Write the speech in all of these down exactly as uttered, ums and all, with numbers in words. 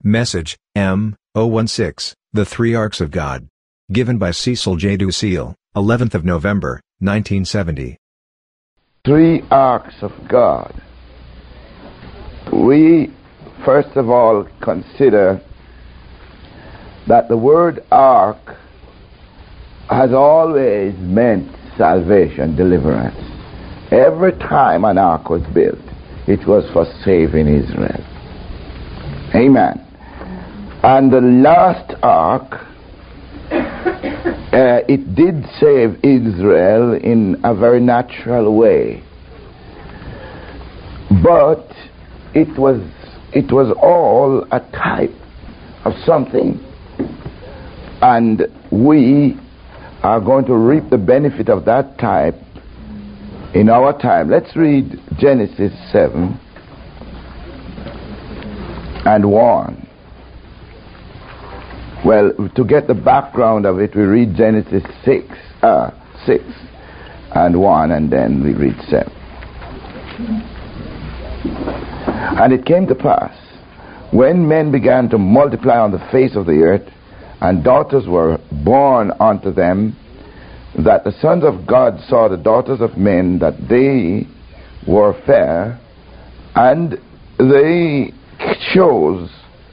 Message, M zero sixteen, The Three Arcs of God. Given by Cecil J. Ducille, eleventh of November, nineteen seventy. Three Arcs of God. We, first of all, consider that the word ark has always meant salvation, deliverance. Every time an ark was built, it was for saving Israel. Amen. And the last ark, uh, it did save Israel in a very natural way. But it was it was all a type of something. And we are going to reap the benefit of that type in our time. Let's read Genesis seven and one. Well, to get the background of it, we read Genesis six, uh, six and one, and then we read seven. And it came to pass, when men began to multiply on the face of the earth, and daughters were born unto them, that the sons of God saw the daughters of men, that they were fair, and they chose,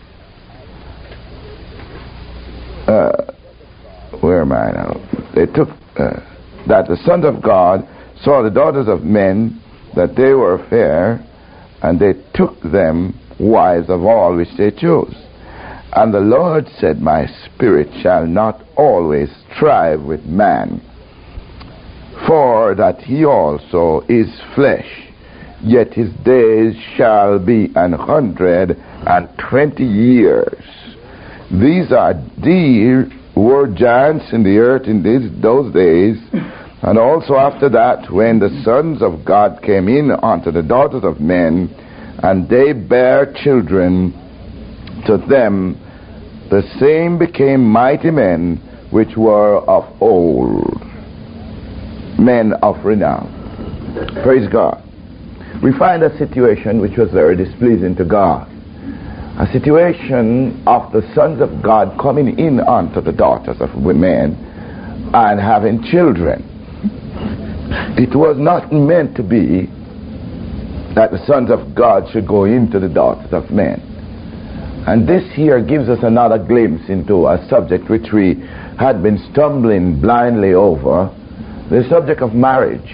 uh, where am I now? They took, uh, that the sons of God saw the daughters of men, that they were fair, and they took them wives of all which they chose. And the Lord said, My spirit shall not always strive with man, for that he also is flesh, yet his days shall be an hundred and twenty years. These are dear were giants in the earth in these, those days, and also after that, when the sons of God came in unto the daughters of men, and they bare children to them, the same became mighty men which were of old, men of renown. Praise God. We find a situation which was very displeasing to God. A situation of the sons of God coming in unto the daughters of women and having children. It was not meant to be that the sons of God should go into the daughters of men. And this here gives us another glimpse into a subject which we had been stumbling blindly over, the subject of marriage.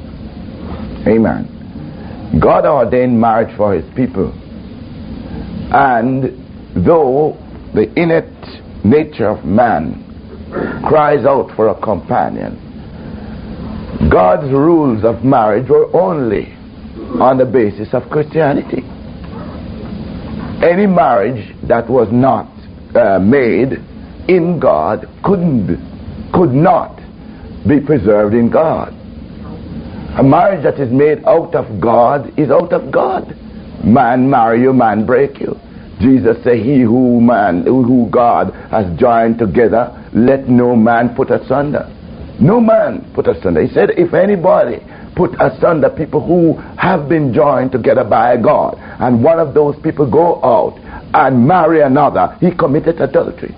Amen. God ordained marriage for his people. And though the innate nature of man cries out for a companion, God's rules of marriage were only on the basis of Christianity. Any marriage that was not uh, made in God couldn't, could not be preserved in God. A marriage that is made out of God is out of God. Man marry you, man break you. Jesus said, he who man, who God has joined together, let no man put asunder. No man put asunder. He said, if anybody put asunder people who have been joined together by God, and one of those people go out and marry another, he committed adultery.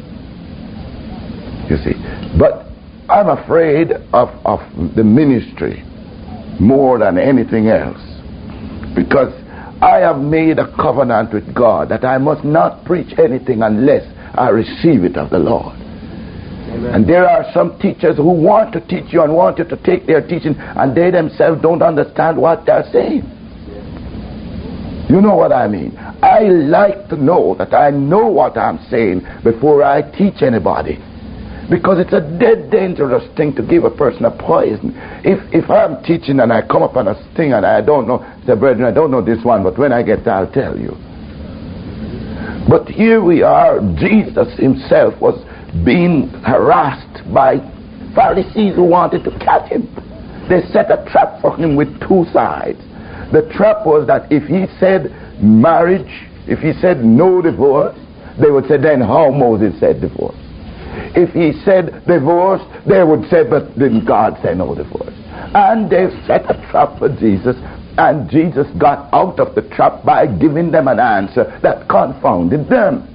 You see. But I'm afraid of, of the ministry more than anything else, because I have made a covenant with God that I must not preach anything unless I receive it of the Lord. Amen. And there are some teachers who want to teach you and want you to take their teaching, and they themselves don't understand what they're saying. You know what I mean? I like to know that I know what I'm saying before I teach anybody, because it's a dead dangerous thing to give a person a poison. If if I'm teaching and I come up on a thing and I don't know, say, brethren, I don't know this one, but when I get there, I'll tell you. But here we are, Jesus himself was being harassed by Pharisees who wanted to catch him. They set a trap for him with two sides. The trap was that if he said marriage, if he said no divorce, they would say, then how Moses said divorce. If he said divorce, they would say, but didn't God say no divorce? And they set a trap for Jesus And Jesus got out of the trap by giving them an answer that confounded them.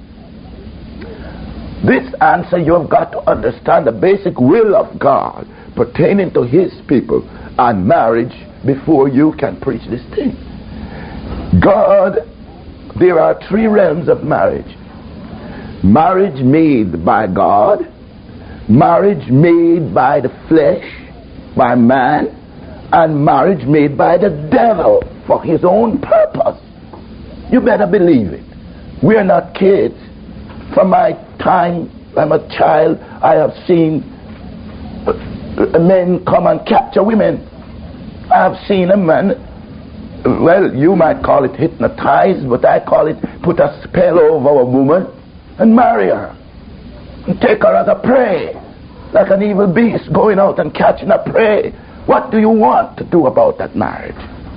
This answer, you have got to understand the basic will of God pertaining to his people and marriage before you can preach this thing. God, there are three realms of marriage. Marriage made by God, marriage made by the flesh, by man, and marriage made by the devil for his own purpose. You better believe it. We are not kids. From my time, I'm a child, I have seen men come and capture women. I have seen a man, well, you might call it hypnotized, but I call it put a spell over a woman and marry her and take her as a prey, like an evil beast going out and catching a prey. What do you want to do about that marriage?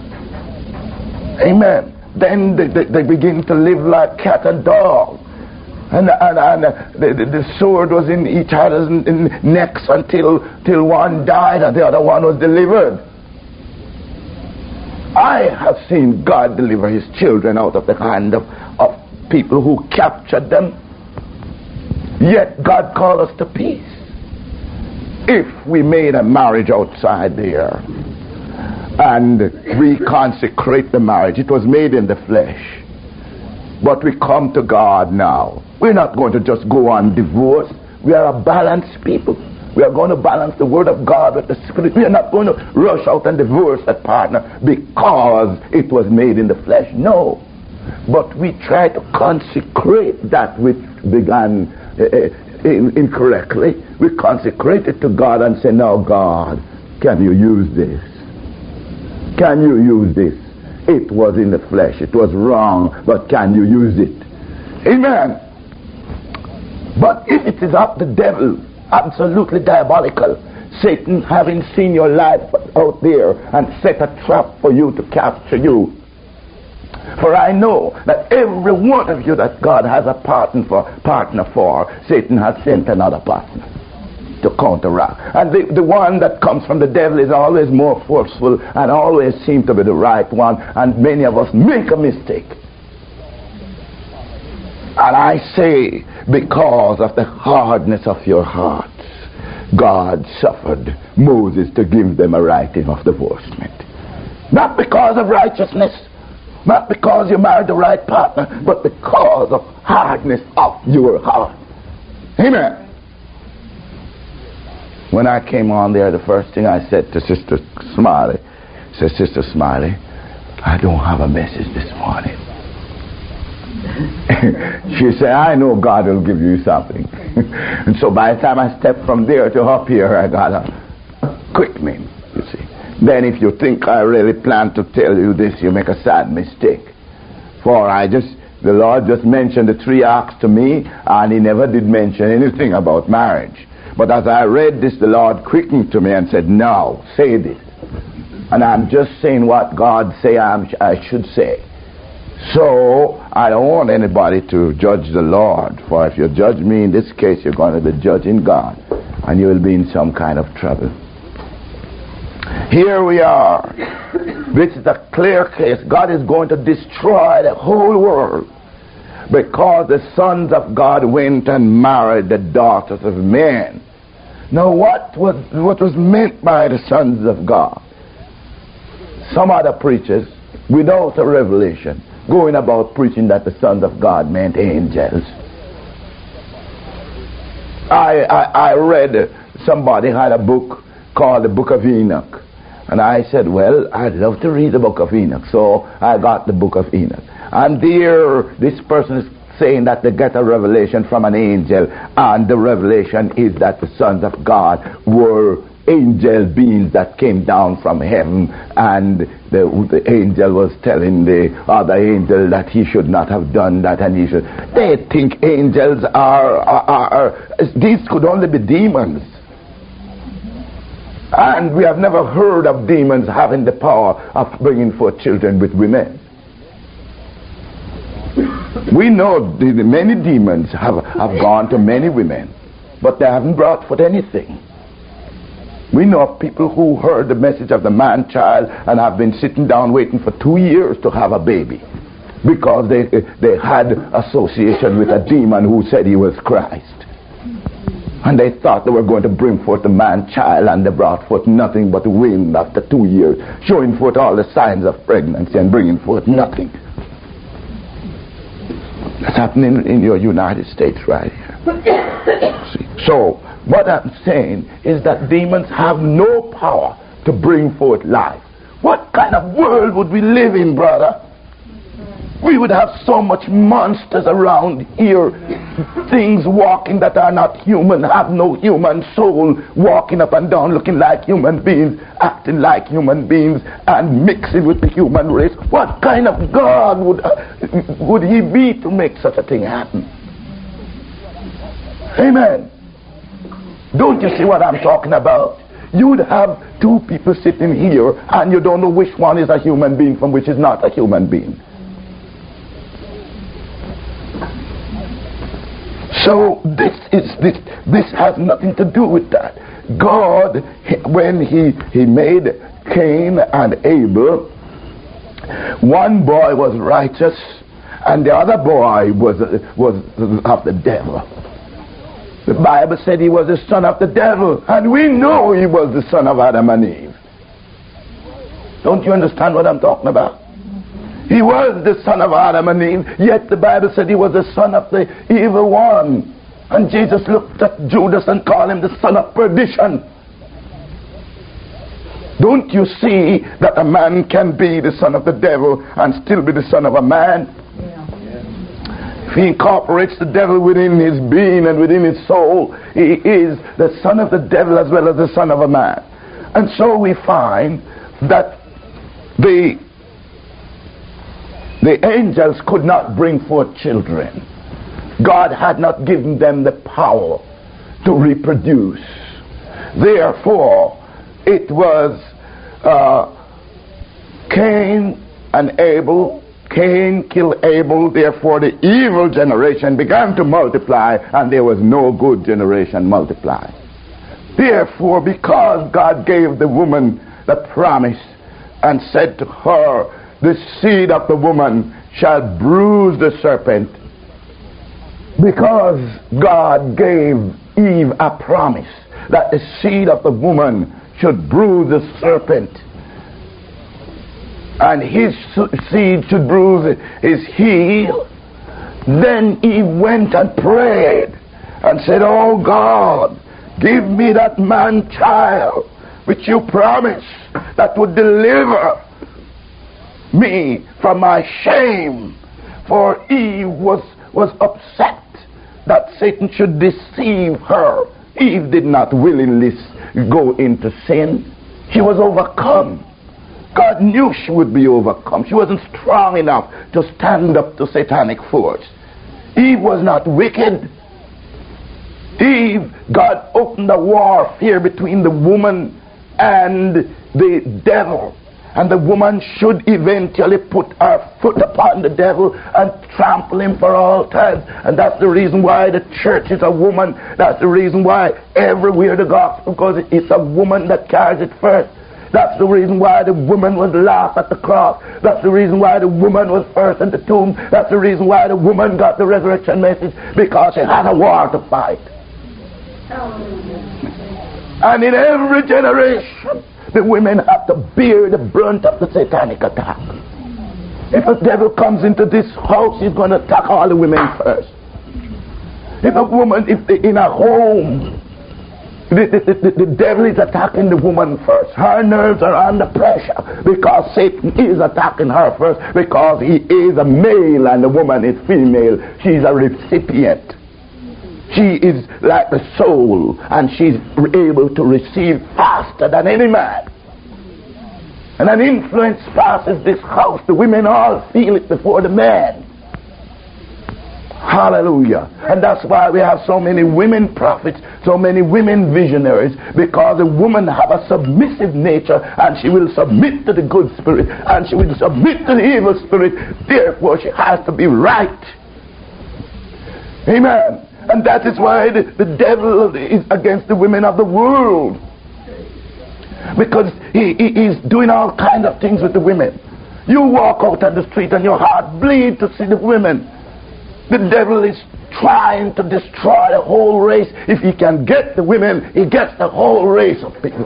Amen. Then they, they, they begin to live like cat and dog. And, and, and the, the, the sword was in each other's necks until till one died and the other one was delivered. I have seen God deliver his children out of the hand of, of people who captured them. Yet God called us to peace. If we made a marriage outside there and we consecrate the marriage, it was made in the flesh. But we come to God now. We're not going to just go on divorce. We are a balanced people. We are going to balance the word of God with the spirit. We are not going to rush out and divorce that partner because it was made in the flesh. No. But we try to consecrate that which began uh, in, incorrectly. We consecrate it to God and say, now God, can you use this? Can you use this? It was in the flesh. It was wrong, but can you use it? Amen. But if it is of the devil, absolutely diabolical, Satan having seen your life out there and set a trap for you to capture you. For I know that every one of you that God has a partner for, partner for, Satan has sent another partner to counteract. And the, the one that comes from the devil is always more forceful and always seems to be the right one, and many of us make a mistake. And I say, because of the hardness of your hearts, God suffered Moses to give them a writing of divorcement. Not because of righteousness, not because you married the right partner, but because of hardness of your heart. Amen. When I came on there, the first thing I said to Sister Smiley, said, Sister Smiley, I don't have a message this morning. She said, I know God will give you something. And so by the time I stepped from there to up here, I got a quickening, you see. Then if you think I really plan to tell you this, you make a sad mistake. For I just, the Lord just mentioned the three acts to me, and he never did mention anything about marriage. But as I read this, the Lord quickened to me and said, now, say this. And I'm just saying what God say I'm, I should say. So, I don't want anybody to judge the Lord. For if you judge me in this case, you're going to be judging God. And you will be in some kind of trouble. Here we are. This is a clear case. God is going to destroy the whole world. Because the sons of God went and married the daughters of men. Now what was, what was meant by the sons of God? Some other preachers, without a revelation, going about preaching that the sons of God meant angels. I, I, I read, somebody had a book called the Book of Enoch. And I said, well, I'd love to read the Book of Enoch. So I got the Book of Enoch. And there, this person is saying that they get a revelation from an angel. And the revelation is that the sons of God were angel beings that came down from heaven, and the, the angel was telling the other angel that he should not have done that, and he should. They think angels are, are, are these could only be demons, and we have never heard of demons having the power of bringing forth children with women. We know the, the many demons have, have gone to many women, but they haven't brought forth anything. We know of people who heard the message of the man-child and have been sitting down waiting for two years to have a baby because they, they had association with a demon who said he was Christ. And they thought they were going to bring forth a man-child, and they brought forth nothing but wind after two years, showing forth all the signs of pregnancy and bringing forth nothing. That's happening in your United States right here. See? So, what I'm saying is that demons have no power to bring forth life. What kind of world would we live in, brother? We would have so much monsters around here, things walking that are not human, have no human soul, walking up and down looking like human beings, acting like human beings, and mixing with the human race. What kind of God would, uh, would he be to make such a thing happen? Amen. Don't you see what I'm talking about? You'd have two people sitting here and you don't know which one is a human being from which is not a human being. So this is this this has nothing to do with that. God, when he he made Cain and Abel, one boy was righteous and the other boy was was of the devil. The Bible said he was the son of the devil, and we know he was the son of Adam and Eve. Don't you understand what I'm talking about? He was the son of Adam and Eve, yet the Bible said he was the son of the evil one. And Jesus looked at Judas and called him the son of perdition. Don't you see that a man can be the son of the devil and still be the son of a man? Yeah. If he incorporates the devil within his being and within his soul, he is the son of the devil as well as the son of a man. And so we find that the The angels could not bring forth children. God had not given them the power to reproduce. Therefore, it was uh, Cain and Abel. Cain killed Abel. Therefore, the evil generation began to multiply, and there was no good generation multiply. Therefore, because God gave the woman the promise and said to her, the seed of the woman shall bruise the serpent. Because God gave Eve a promise that the seed of the woman should bruise the serpent, and his seed should bruise his heel, then Eve went and prayed and said, oh God, give me that man child which you promised that would deliver me from my shame. For Eve was was upset that Satan should deceive her. Eve did not willingly go into sin. She was overcome. God knew she would be overcome. She wasn't strong enough to stand up to satanic force. Eve was not wicked. Eve, God opened a warfare between the woman and the devil. And the woman should eventually put her foot upon the devil and trample him for all time. And that's the reason why the church is a woman. That's the reason why everywhere the gospel goes, it's a woman that carries it first. That's the reason why the woman was last at the cross. That's the reason why the woman was first in the tomb. That's the reason why the woman got the resurrection message, because she had a war to fight. And in every generation, the women have to bear the brunt of the satanic attack. If a devil comes into this house, he's going to attack all the women first. If a woman, if the, in a home, the, the, the, the devil is attacking the woman first. Her nerves are under pressure because Satan is attacking her first, because he is a male and the woman is female. She's a recipient. She is like the soul, and she's able to receive faster than any man. And an influence passes this house. The women all feel it before the man. Hallelujah. And that's why we have so many women prophets, so many women visionaries, because a woman have a submissive nature, and she will submit to the good spirit, and she will submit to the evil spirit. Therefore, she has to be right. Amen. And that is why the, the devil is against the women of the world. because he, he, he's doing all kinds of things with the women. You walk out on the street and your heart bleeds to see the women. The devil is trying to destroy the whole race. If he can get the women, he gets the whole race of people.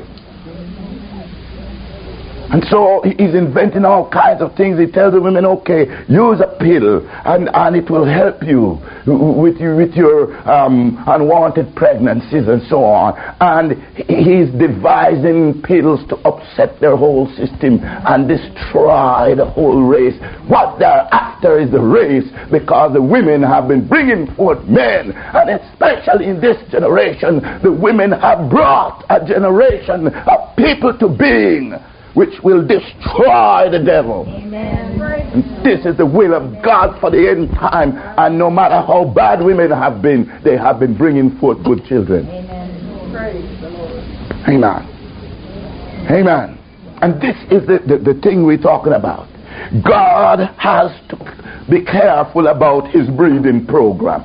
And so he's inventing all kinds of things. He tells the women, okay, use a pill and, and it will help you with, you, with your um, unwanted pregnancies and so on. And he's devising pills to upset their whole system and destroy the whole race. What they're after is the race, because the women have been bringing forth men. And especially in this generation, the women have brought a generation of people to being which will destroy the devil. Amen. And this is the will of God for the end time. And no matter how bad women have been, they have been bringing forth good children. Amen. Praise the Lord. Amen. Amen. And this is the, the, the thing we're talking about. God has to be careful about his breeding program.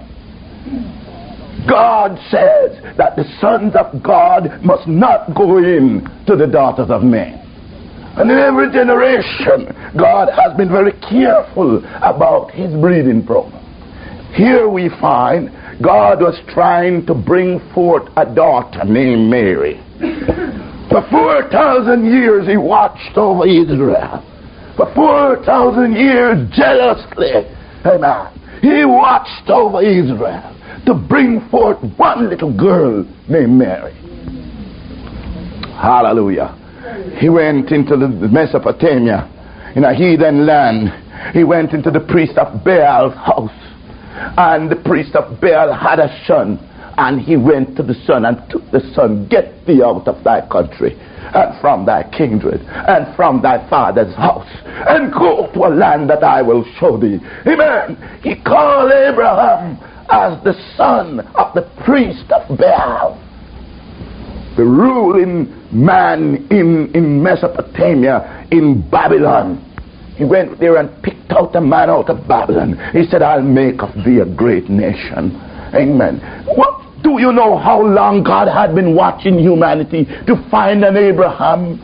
God says that the sons of God must not go in to the daughters of men. And in every generation, God has been very careful about his breeding program. Here we find God was trying to bring forth a daughter named Mary. For four thousand years he watched over Israel. For four thousand years jealously, amen, he watched over Israel to bring forth one little girl named Mary. Hallelujah. He went into the Mesopotamia, in a heathen land. He went into the priest of Baal's house. And the priest of Baal had a son. And he went to the son and took the son, get thee out of thy country, and from thy kindred, and from thy father's house, and go to a land that I will show thee. Amen. He called Abraham as the son of the priest of Baal, the ruling man in, in Mesopotamia, in Babylon. He went there and picked out a man out of Babylon. He said, I'll make of thee a great nation. Amen. What do you know how long God had been watching humanity to find an Abraham?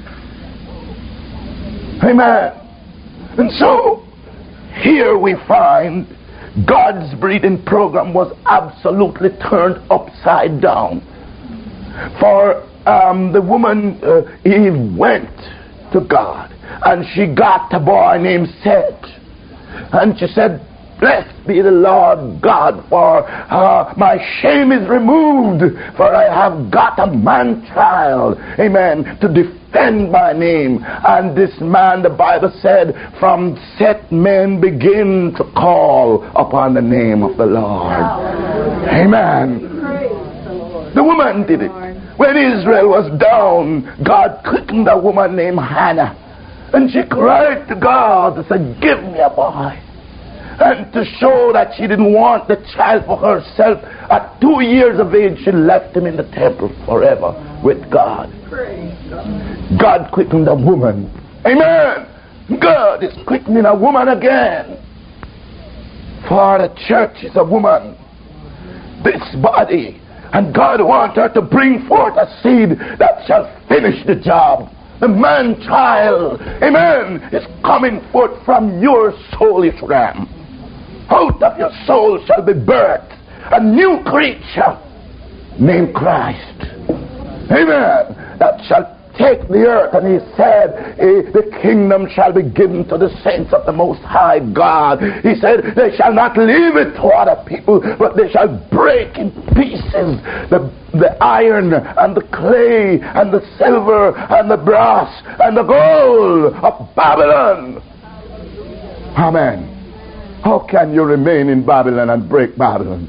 Amen. And so here we find God's breeding program was absolutely turned upside down. For um, the woman uh, Eve went to God and she got a boy named Seth, and she said, blessed be the Lord God, for uh, my shame is removed, for I have got a man-child, amen, to defend my name. And this man, the Bible said, from Seth men begin to call upon the name of the Lord. Amen. The woman did it. When Israel was down, God quickened a woman named Hannah, and she cried to God and said, give me a boy. And to show that she didn't want the child for herself, at two years of age she left him in the temple forever with God. God quickened a woman. Amen. God is quickening a woman again. For the church is a woman. This body. And God wants her to bring forth a seed that shall finish the job. The man-child, amen, is coming forth from your soulish realm. Out of your soul shall be birthed a new creature named Christ. Amen. That shall take the earth. And he said, eh, the kingdom shall be given to the saints of the Most High God. He said, they shall not leave it to other people, but they shall break in pieces the, the iron and the clay and the silver and the brass and the gold of Babylon. Amen. How can you remain in Babylon and break Babylon?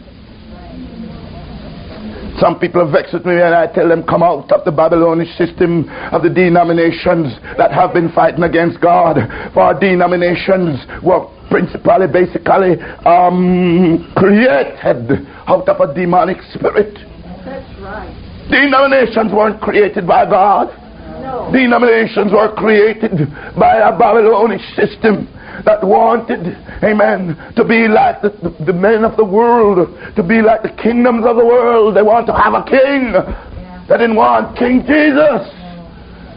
Some people are vexed with me and I tell them, come out of the Babylonish system of the denominations that have been fighting against God. For denominations were principally, basically um, created out of a demonic spirit. That's right. Denominations weren't created by God. No. Denominations were created by a Babylonish system that wanted, amen, to be like the, the, the men of the world, to be like the kingdoms of the world. They want to have a king. Yeah. They didn't want King Jesus.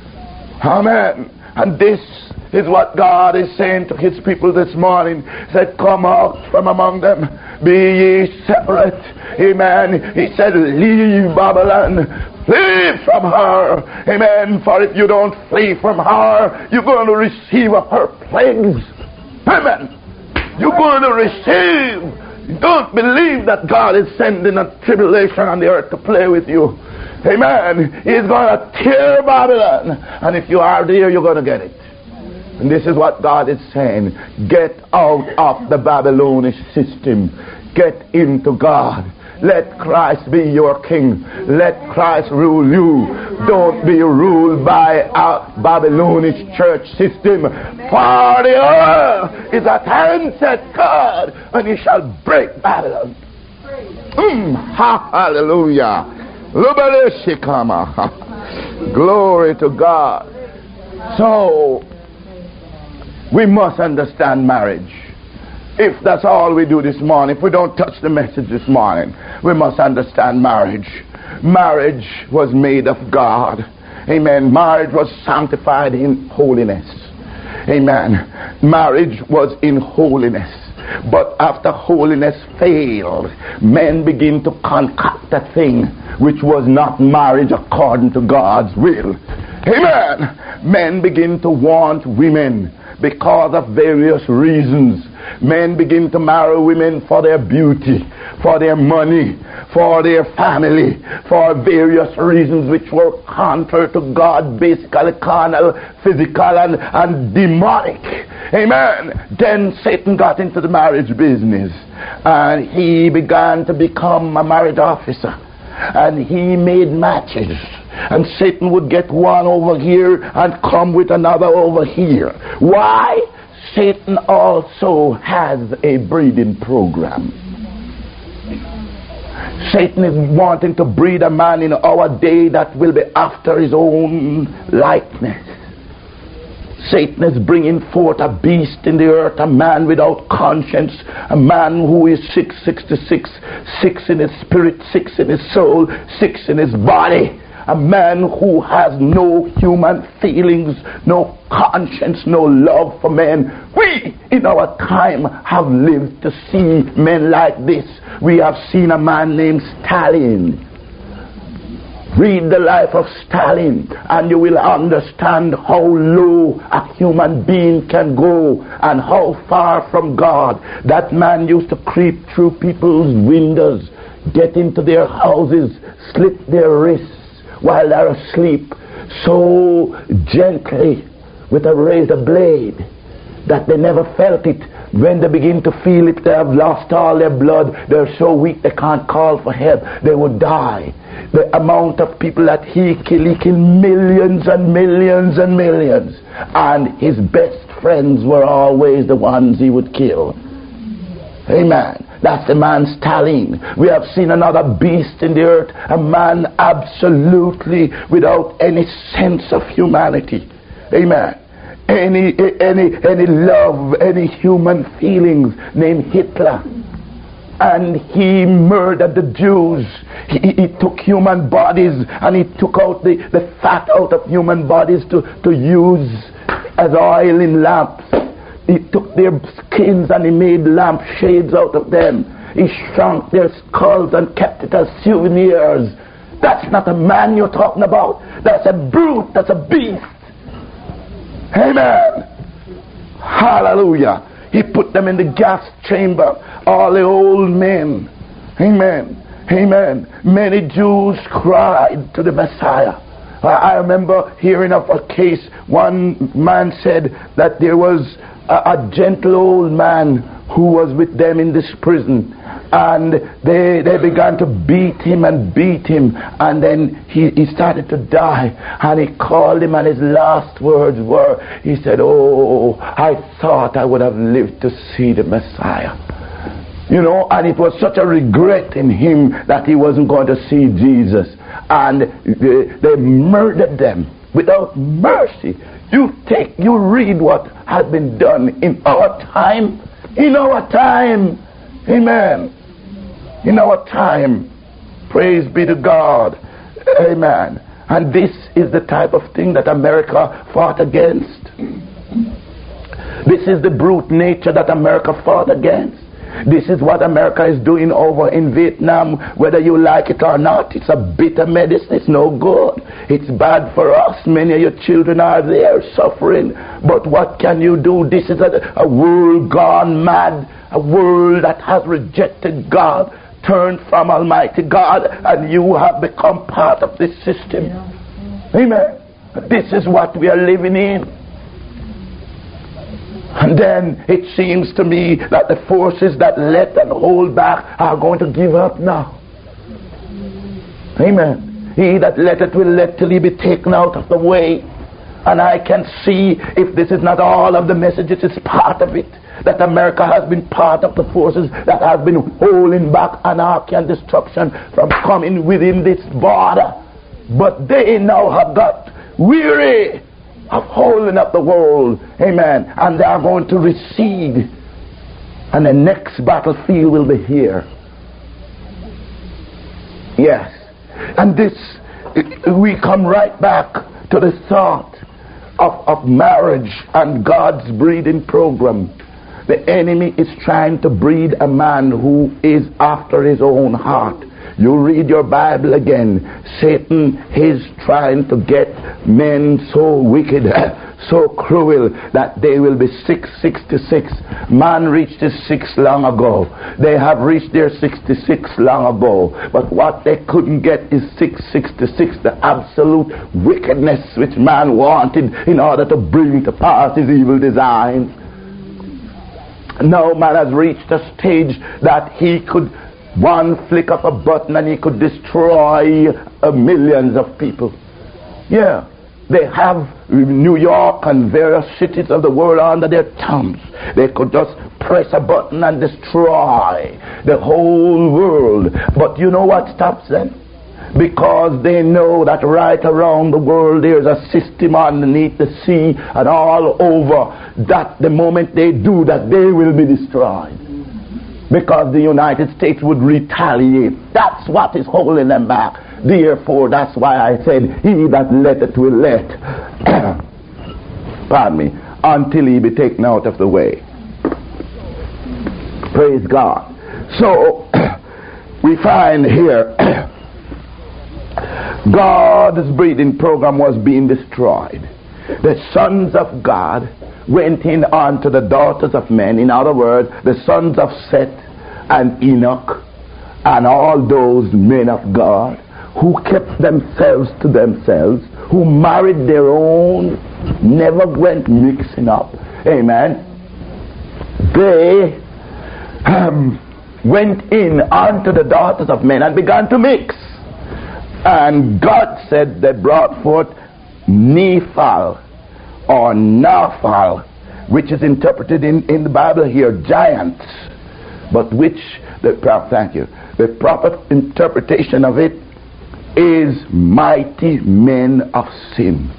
Amen. And this is what God is saying to his people this morning. He said, come out from among them. Be ye separate. Amen. He said, leave Babylon. Flee from her. Amen. For if you don't flee from her, you're going to receive of her plagues. Amen. You're going to receive. Don't believe that God is sending a tribulation on the earth to play with you. Amen. He's going to tear Babylon. And if you are there, you're going to get it. And this is what God is saying. Get out of the Babylonish system. Get into God. Let Christ be your king. Let Christ rule you. Don't be ruled by a Babylonish church system. For the earth is at hand, said God, and he shall break Babylon. Mm, ha, hallelujah. Glory to God. So, we must understand marriage. If that's all we do this morning, if we don't touch the message this morning, we must understand marriage. Marriage was made of God. Amen. Marriage was sanctified in holiness. Amen. Marriage was in holiness. But after holiness failed, men begin to concoct a thing which was not marriage according to God's will. Amen. Men begin to want women because of various reasons. Men begin to marry women for their beauty, for their money, for their family, for various reasons which were contrary to God, basically carnal, physical, and, and demonic. Amen. Then Satan got into the marriage business, and he began to become a marriage officer, and he made matches. And Satan would get one over here and come with another over here. Why? Satan also has a breeding program. Satan is wanting to breed a man in our day that will be after his own likeness. Satan is bringing forth a beast in the earth, a man without conscience, a man who is six sixty-six, six in his spirit, six in his soul, six in his body. A man who has no human feelings, no conscience, no love for men. We, in our time, have lived to see men like this. We have seen a man named Stalin. Read the life of Stalin, and you will understand how low a human being can go and how far from God. That man used to creep through people's windows, get into their houses, slit their wrists while they're asleep, so gently with a razor blade that they never felt it. When they begin to feel it, they have lost all their blood. They're so weak they can't call for help. They would die. The amount of people that he killed, he killed millions and millions and millions. And his best friends were always the ones he would kill. Amen. That's the man Stalin. We have seen another beast in the earth, a man absolutely without any sense of humanity. Amen. Any any any love, any human feelings, named Hitler. And he murdered the Jews. He, he took human bodies and he took out the, the fat out of human bodies to, to use as oil in lamps. He took their skins and he made lamp shades out of them. He shrunk their skulls and kept it as souvenirs. That's not a man you're talking about. That's a brute. That's a beast. Amen. Hallelujah. He put them in the gas chamber. All the old men. Amen. Amen. Many Jews cried to the Messiah. I remember hearing of a case. One man said that there was a, a gentle old man who was with them in this prison, and they they began to beat him and beat him, and then he, he started to die, and he called him, and his last words were, he said, "Oh, I thought I would have lived to see the Messiah." You know, and it was such a regret in him that he wasn't going to see Jesus. And they, they murdered them without mercy. You take, you read what had been done in our time. In our time. Amen. In our time. Praise be to God. Amen. And this is the type of thing that America fought against. This is the brute nature that America fought against. This is what America is doing over in Vietnam, whether you like it or not. It's a bitter medicine. It's no good. It's bad for us. Many of your children are there suffering. But what can you do? This is a, a world gone mad, a world that has rejected God, turned from Almighty God, and you have become part of this system. Amen. This is what we are living in. And then it seems to me that the forces that let and hold back are going to give up now. Amen. He that letteth will let till he be taken out of the way. And I can see, if this is not all of the messages, it's part of it, that America has been part of the forces that have been holding back anarchy and destruction from coming within this border. But they now have got weary of holding up the world. Amen. And they are going to recede. And the next battlefield will be here. Yes. And this, we come right back to the thought of, of marriage and God's breeding program. The enemy is trying to breed a man who is after his own heart. You read your Bible again. Satan is trying to get men so wicked, so cruel, that they will be six sixty-six. Man reached his six long ago. They have reached their sixty-six long ago. But what they couldn't get is six sixty-six, the absolute wickedness which man wanted in order to bring to pass his evil designs. Now man has reached a stage that he could, one flick of a button, and he could destroy uh, millions of people. Yeah. They have New York and various cities of the world under their thumbs. They could just press a button and destroy the whole world. But you know what stops them? Because they know that right around the world there's a system underneath the sea and all over, that the moment they do that, they will be destroyed. Because the United States would retaliate. That's what is holding them back. Therefore, that's why I said, he that letteth will let, pardon me, until he be taken out of the way. Praise God. So, we find here, God's breeding program was being destroyed. The sons of God went in unto the daughters of men. In other words, the sons of Seth and Enoch and all those men of God who kept themselves to themselves, who married their own, never went mixing up. Amen. They um, went in unto the daughters of men and began to mix. And God said they brought forth Nephal or Naphal, which is interpreted in, in the Bible here, giants, but which, the thank you, the proper interpretation of it is mighty men of sin.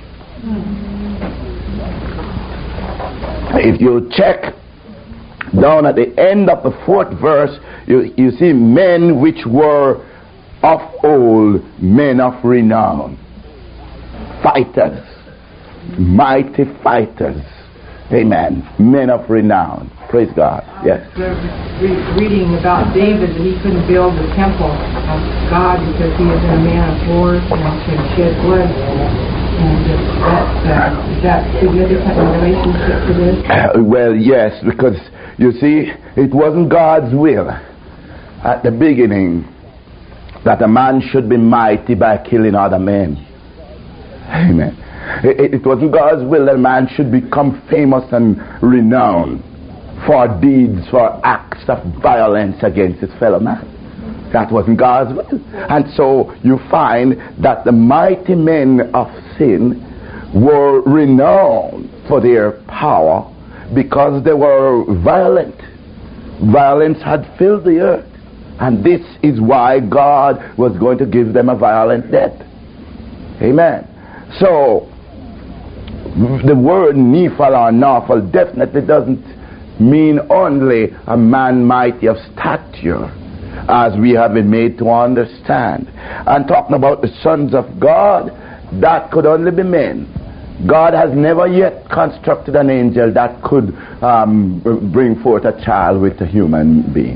If you check down at the end of the fourth verse, you, you see men which were of old, men of renown, fighters, mighty fighters. Amen. Men of renown. Praise God. Yes. Re- reading about David, that he couldn't build the temple of God because he was a man of war and could shed blood. And that, uh, is that significant in relationship to this? Uh, well, yes, because you see, it wasn't God's will at the beginning that a man should be mighty by killing other men. Amen. It, it wasn't God's will that man should become famous and renowned for deeds, for acts of violence against his fellow man. That wasn't God's will. And so you find that the mighty men of sin were renowned for their power because they were violent. Violence had filled the earth. And this is why God was going to give them a violent death. Amen. So, the word Nephal or Naphal definitely doesn't mean only a man mighty of stature, as we have been made to understand. And talking about the sons of God, that could only be men. God has never yet constructed an angel that could um, bring forth a child with a human being.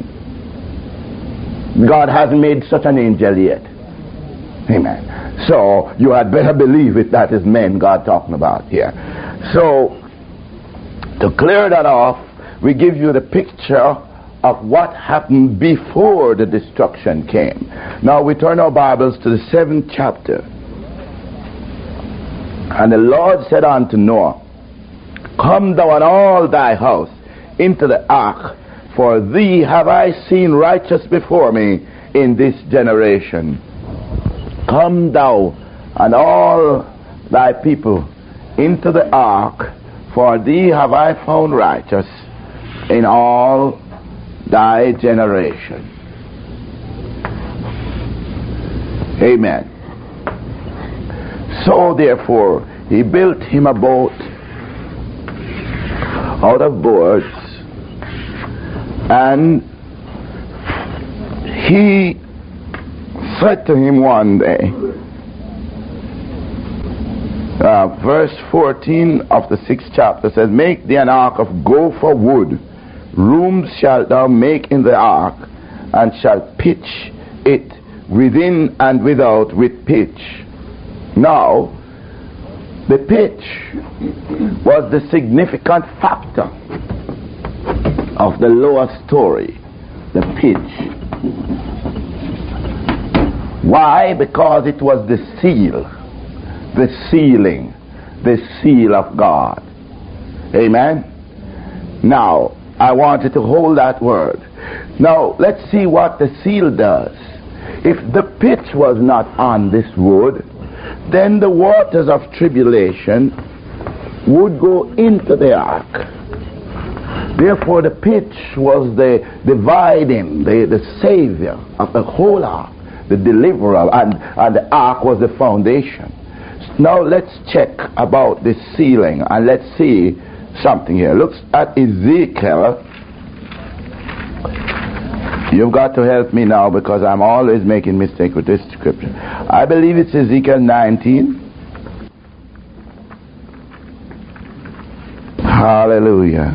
God hasn't made such an angel yet. Amen. So you had better believe it, that is men God talking about here. So to clear that off, we give you the picture of what happened before the destruction came. Now we turn our Bibles to the seventh chapter. And the Lord said unto Noah, Come thou and all thy house into the ark, for thee have I seen righteous before me in this generation. Come thou and all thy people into the ark, for thee have I found righteous in all thy generation. Amen. So therefore he built him a boat out of boards, and he said to him one day, uh, verse fourteen of the sixth chapter says, Make thee an ark of gopher wood. Rooms shalt thou make in the ark, and shalt pitch it within and without with pitch. Now, the pitch was the significant factor of the lower story, the pitch. Why? Because it was the seal, the sealing, the seal of God. Amen? Now, I want you to hold that word. Now, let's see what the seal does. If the pitch was not on this wood, then the waters of tribulation would go into the ark. Therefore, the pitch was the dividing, the, the savior of the whole ark, the deliverer, and, and the ark was the foundation. Now, let's check about this sealing, and let's see something here. Look at Ezekiel. You've got to help me now, because I'm always making mistake with this scripture. I believe it's Ezekiel nineteen. Hallelujah.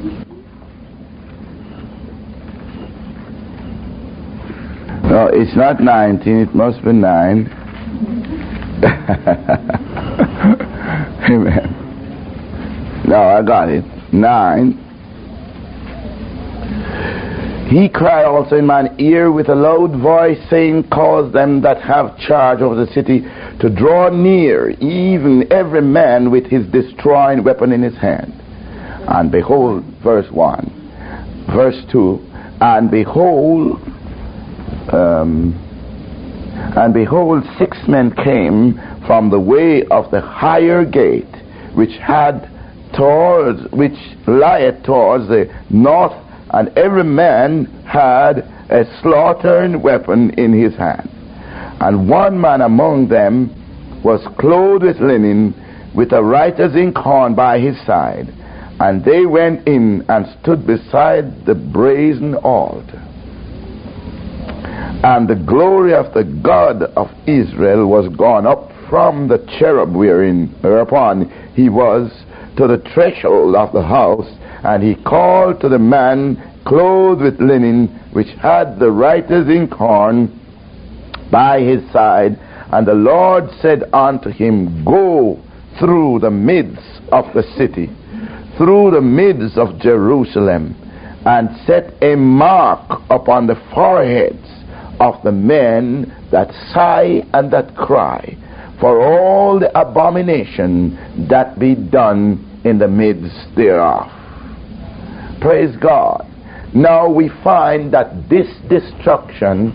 No, it's not nineteen. It must be nine. Amen. No, I got it. Nine. He cried also in mine ear with a loud voice, saying, Cause them that have charge over the city to draw near, even every man with his destroying weapon in his hand. And behold, verse one, verse two, and behold, um, and behold, six men came from the way of the higher gate, which had towards, which lieth towards the north, and every man had a slaughtering weapon in his hand. And one man among them was clothed with linen, with a writer's inkhorn by his side. And they went in and stood beside the brazen altar. And the glory of the God of Israel was gone up from the cherub wherein, whereupon he was, to the threshold of the house. And he called to the man clothed with linen, which had the writer's inkhorn by his side. And the Lord said unto him, Go through the midst of the city, through the midst of Jerusalem, and set a mark upon the foreheads of the men that sigh and that cry, for all the abomination that be done in the midst thereof. Praise God. Now we find that this destruction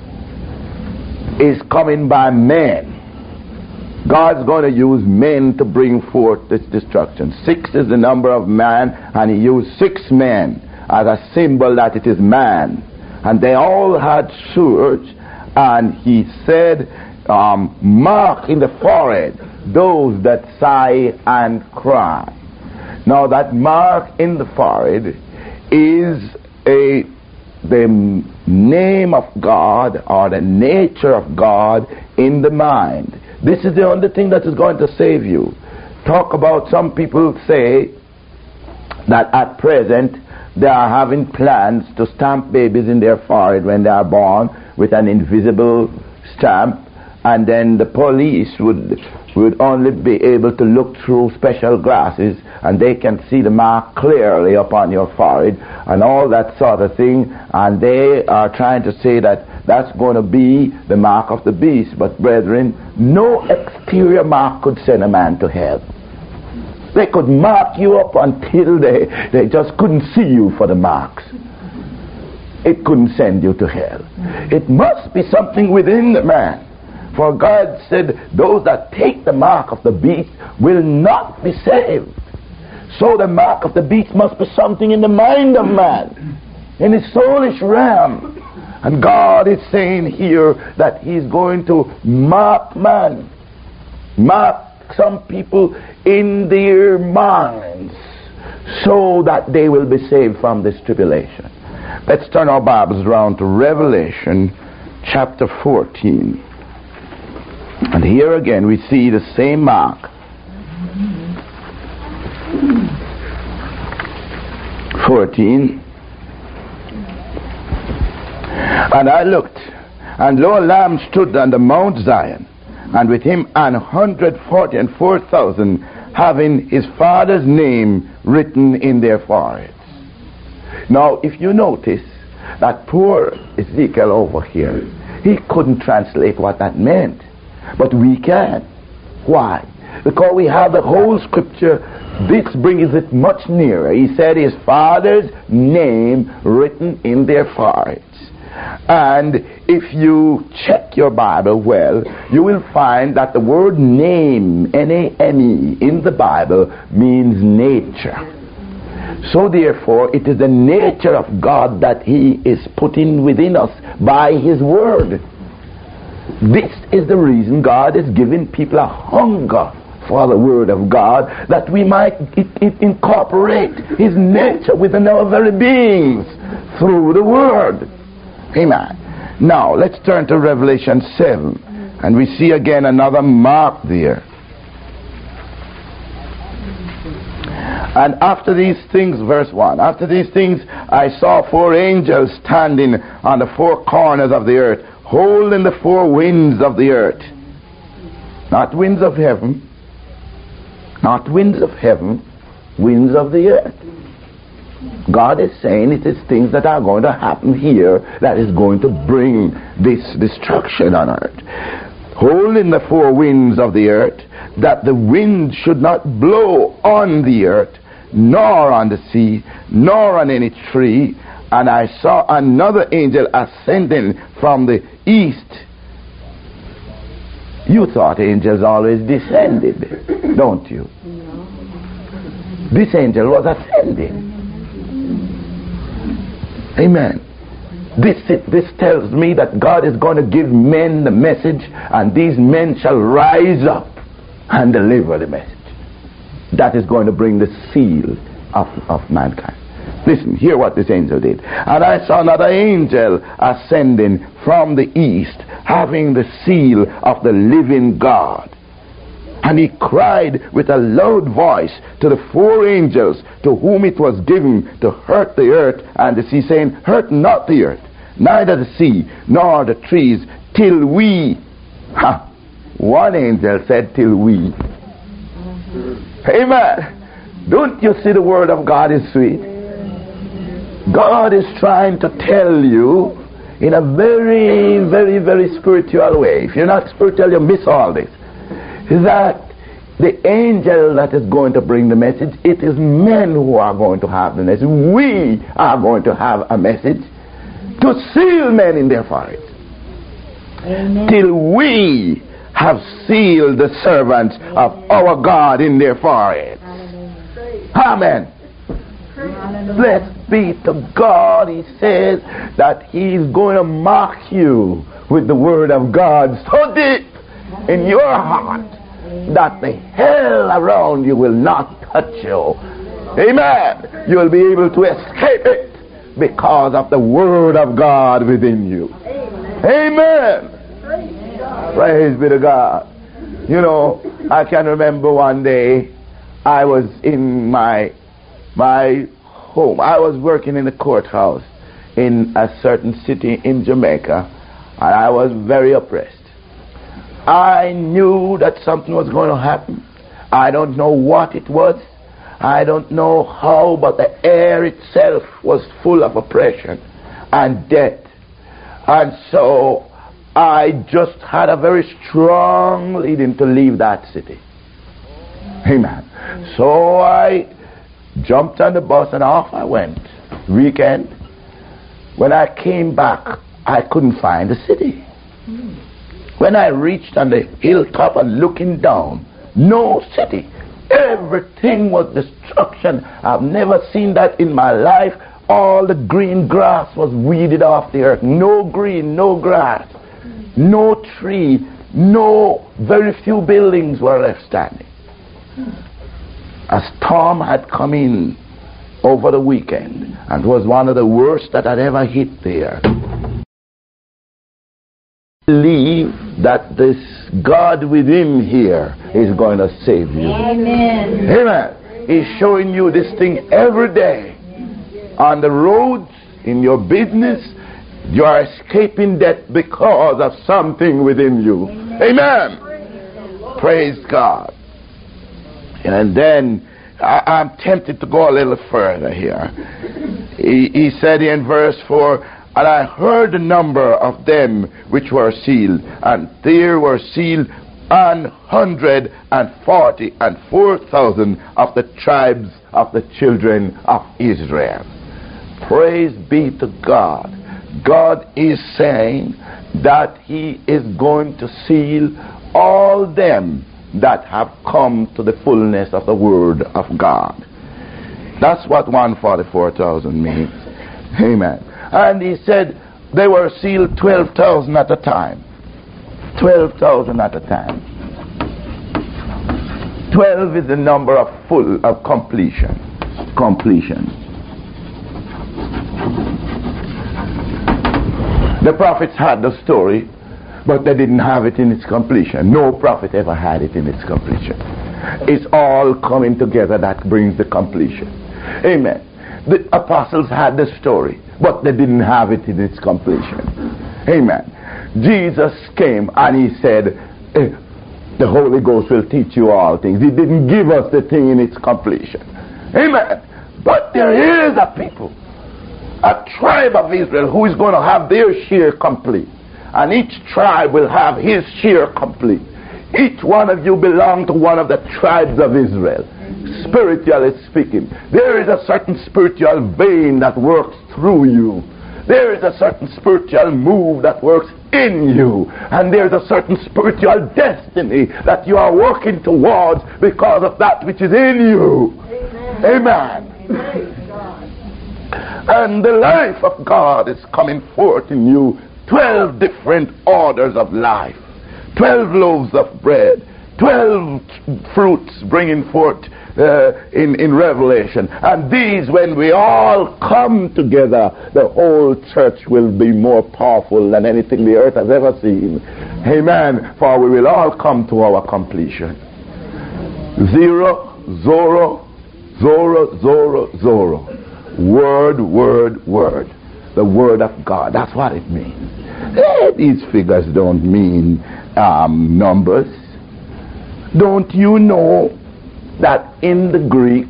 is coming by men. God's going to use men to bring forth this destruction. Six is the number of man, and he used six men as a symbol that it is man. And they all had swords, and he said, um, mark in the forehead those that sigh and cry. Now that mark in the forehead is a the name of God, or the nature of God in the mind. This is the only thing that is going to save you. Talk about, some people say that at present they are having plans to stamp babies in their forehead when they are born with an invisible stamp, and then the police would would only be able to look through special glasses and they can see the mark clearly upon your forehead and all that sort of thing, and they are trying to say that that's going to be the mark of the beast. But brethren, no exterior mark could send a man to hell. They could mark you up until they, they just couldn't see you for the marks. It couldn't send you to hell. It must be something within the man. For God said, those that take the mark of the beast will not be saved. So the mark of the beast must be something in the mind of man, in his soulish realm. And God is saying here that He's going to mark man, mark some people in their minds, so that they will be saved from this tribulation. Let's turn our Bibles around to Revelation chapter fourteen. And here again we see the same mark. fourteen. And I looked, and lo, a Lamb stood on the Mount Zion, and with him an hundred forty and four thousand, having his Father's name written in their foreheads. Now, if you notice, that poor Ezekiel over here, he couldn't translate what that meant. But we can. Why? Because we have the whole scripture. This brings it much nearer. He said his Father's name written in their foreheads. And if you check your Bible well, you will find that the word name, N A M E, in the Bible means nature. So therefore, it is the nature of God that He is putting within us by His Word. This is the reason God is giving people a hunger for the Word of God, that we might it, it incorporate His nature within our very beings through the Word. Amen. Now, let's turn to Revelation seven, and we see again another mark there. And after these things, verse one, after these things I saw four angels standing on the four corners of the earth, holding the four winds of the earth. Not winds of heaven, not winds of heaven, winds of the earth. God is saying it is things that are going to happen here that is going to bring this destruction on earth. Holding the four winds of the earth, that the wind should not blow on the earth, nor on the sea, nor on any tree. And I saw another angel ascending from the east. You thought angels always descended, don't you? This angel was ascending. Amen. This, this tells me that God is going to give men the message, and these men shall rise up and deliver the message. That is going to bring the seal of, of mankind. Listen, hear what this angel did. And I saw another angel ascending from the east, having the seal of the living God. And he cried with a loud voice to the four angels to whom it was given to hurt the earth and the sea, saying, hurt not the earth, neither the sea, nor the trees, till we... Ha! One angel said, till we... Amen. Don't you see the word of God is sweet? God is trying to tell you in a very, very, very spiritual way. If you're not spiritual, you miss all this. That the angel that is going to bring the message, it is men who are going to have the message. We are going to have a message to seal men in their foreheads. Amen. Till we have sealed the servants of our God in their foreheads. Amen. Blessed be to God. He says that He's going to mark you with the word of God so deep in your heart that the hell around you will not touch you. Amen. You will be able to escape it because of the word of God within you. Amen. Praise be to God. You know, I can remember one day I was in my my home. I was working in the courthouse in a certain city in Jamaica, and I was very oppressed. I knew that something was going to happen. I don't know what it was. I don't know how, but the air itself was full of oppression and death. And so I just had a very strong leading to leave that city. Amen. So I jumped on the bus and off I went. Weekend. When I came back, I couldn't find the city. When I reached on the hilltop and looking down, no city. Everything was destruction. I've never seen that in my life. All the green grass was weeded off the earth. No green, no grass, no tree, no, very few buildings were left standing. A storm had come in over the weekend and was one of the worst that had ever hit there. Believe that this God within here is going to save you. Amen. Amen. He's showing you this thing every day. On the roads, in your business, you are escaping death because of something within you. Amen. Amen. Praise God. And then I, I'm tempted to go a little further here. He, he said in verse four, and I heard the number of them which were sealed, and there were sealed an hundred and forty and four thousand of the tribes of the children of Israel. Praise be to God. God is saying that He is going to seal all them that have come to the fullness of the Word of God. That's what one hundred forty-four thousand means. Amen. And He said they were sealed twelve thousand at a time. twelve thousand at a time. twelve is the number of full, of completion. Completion. The prophets had the story, but they didn't have it in its completion. No prophet ever had it in its completion. It's all coming together that brings the completion. Amen. The apostles had the story, but they didn't have it in its completion. Amen. Jesus came and He said, eh, the Holy Ghost will teach you all things. He didn't give us the thing in its completion. Amen. But there is a people, a tribe of Israel who is going to have their share complete. And each tribe will have his share complete. Each one of you belong to one of the tribes of Israel. Spiritually speaking, there is a certain spiritual vein that works through you. There is a certain spiritual move that works in you. And there is a certain spiritual destiny that you are working towards because of that which is in you. Amen. Amen. And the life of God is coming forth in you. Twelve different orders of life. Twelve loaves of bread. Twelve fruits bringing forth uh, in, in Revelation. And these, when we all come together, the whole church will be more powerful than anything the earth has ever seen. Amen. For we will all come to our completion. Zero, Zoro, Zoro, Zoro, Zoro. Word, word, word. The Word of God. That's what it means. Eh, these figures don't mean um, numbers. Don't you know that in the Greek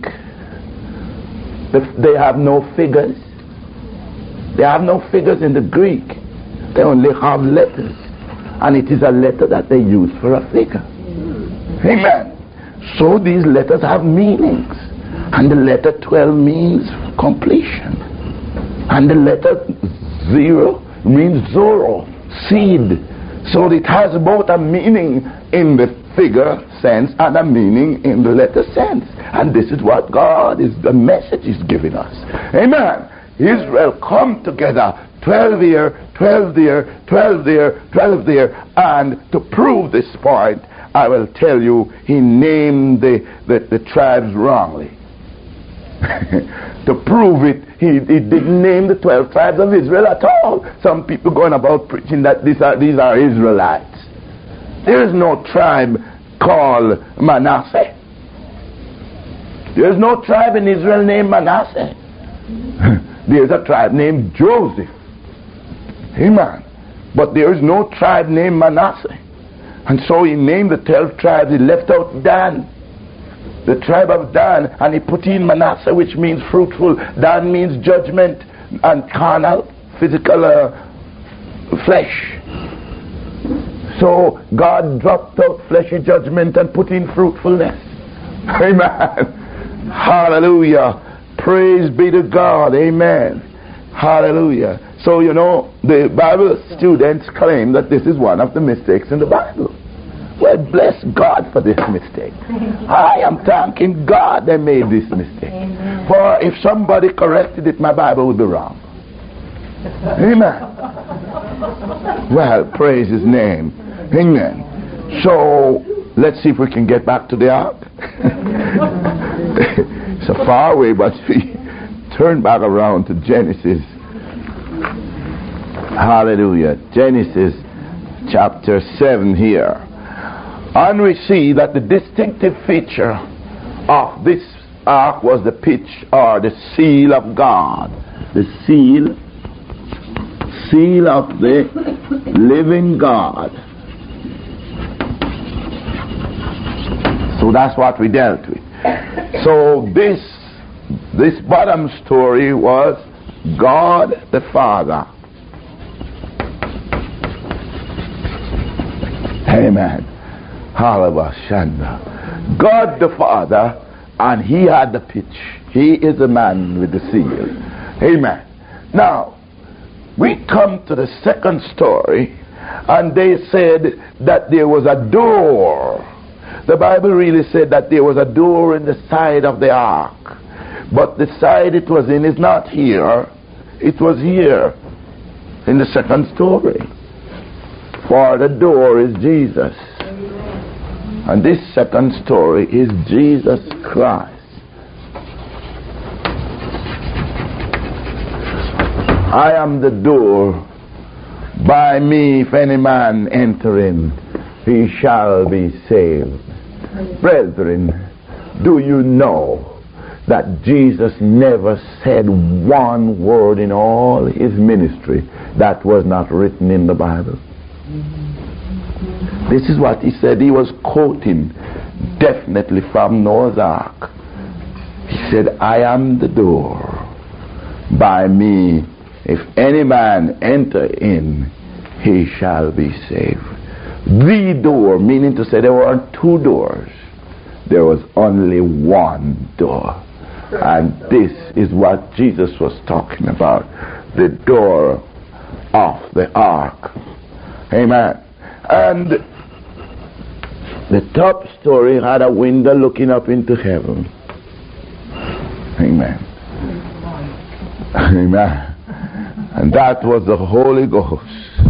they have no figures? They have no figures in the Greek. They only have letters. And it is a letter that they use for a figure. Amen. So these letters have meanings. And the letter twelve means completion. And the letter zero means Zoro, seed. So it has both a meaning in the figure sense and a meaning in the letter sense. And this is what God is, the message is giving us. Amen. Israel come together, twelve here, twelve there, twelve there, twelve there. And to prove this point, I will tell you, he named the, the, the tribes wrongly. To prove it, he, he didn't name the twelve tribes of Israel at all. Some people going about preaching that these are, these are Israelites. There is no tribe called Manasseh. There's no tribe in Israel named Manasseh. There's a tribe named Joseph. Amen. But there is no tribe named Manasseh. And so he named the twelve tribes. He left out Dan, the tribe of Dan, and he put in Manasseh, which means fruitful. Dan means judgment and carnal, physical uh, flesh. So God dropped out fleshy judgment and put in fruitfulness. Amen. Hallelujah. Praise be to God. Amen. Hallelujah. So, you know, the Bible students claim that this is one of the mistakes in the Bible. Well, bless God for this mistake. I am thanking God they made this mistake. Amen. For if somebody corrected it, my Bible would be wrong. Amen. Well, praise his name. Amen. So, let's see if we can get back to the ark. It's a far away, but we turn back around to Genesis. Hallelujah. Genesis chapter seven here. And we see that the distinctive feature of this ark was the pitch or the seal of God. The seal, seal of the living God. So that's what we dealt with. So this, this bottom story was God the Father. Amen. Hallelujah. God the Father, and he had the pitch. He is the man with the seal. Amen. Now, we come to the second story, and they said that there was a door. The Bible really said that there was a door in the side of the ark. But the side it was in is not here. It was here in the second story. For the door is Jesus. And this second story is Jesus Christ. I am the door. By me, if any man enter in, he shall be saved. Brethren, do you know that Jesus never said one word in all his ministry that was not written in the Bible? This is what he said. He was quoting definitely from Noah's Ark. He said, I am the door. By me, if any man enter in, he shall be saved. The door, meaning to say there weren't two doors. There was only one door. And this is what Jesus was talking about. The door of the ark. Amen. And the top story had a window looking up into heaven. Amen. Amen. And that was the Holy Ghost.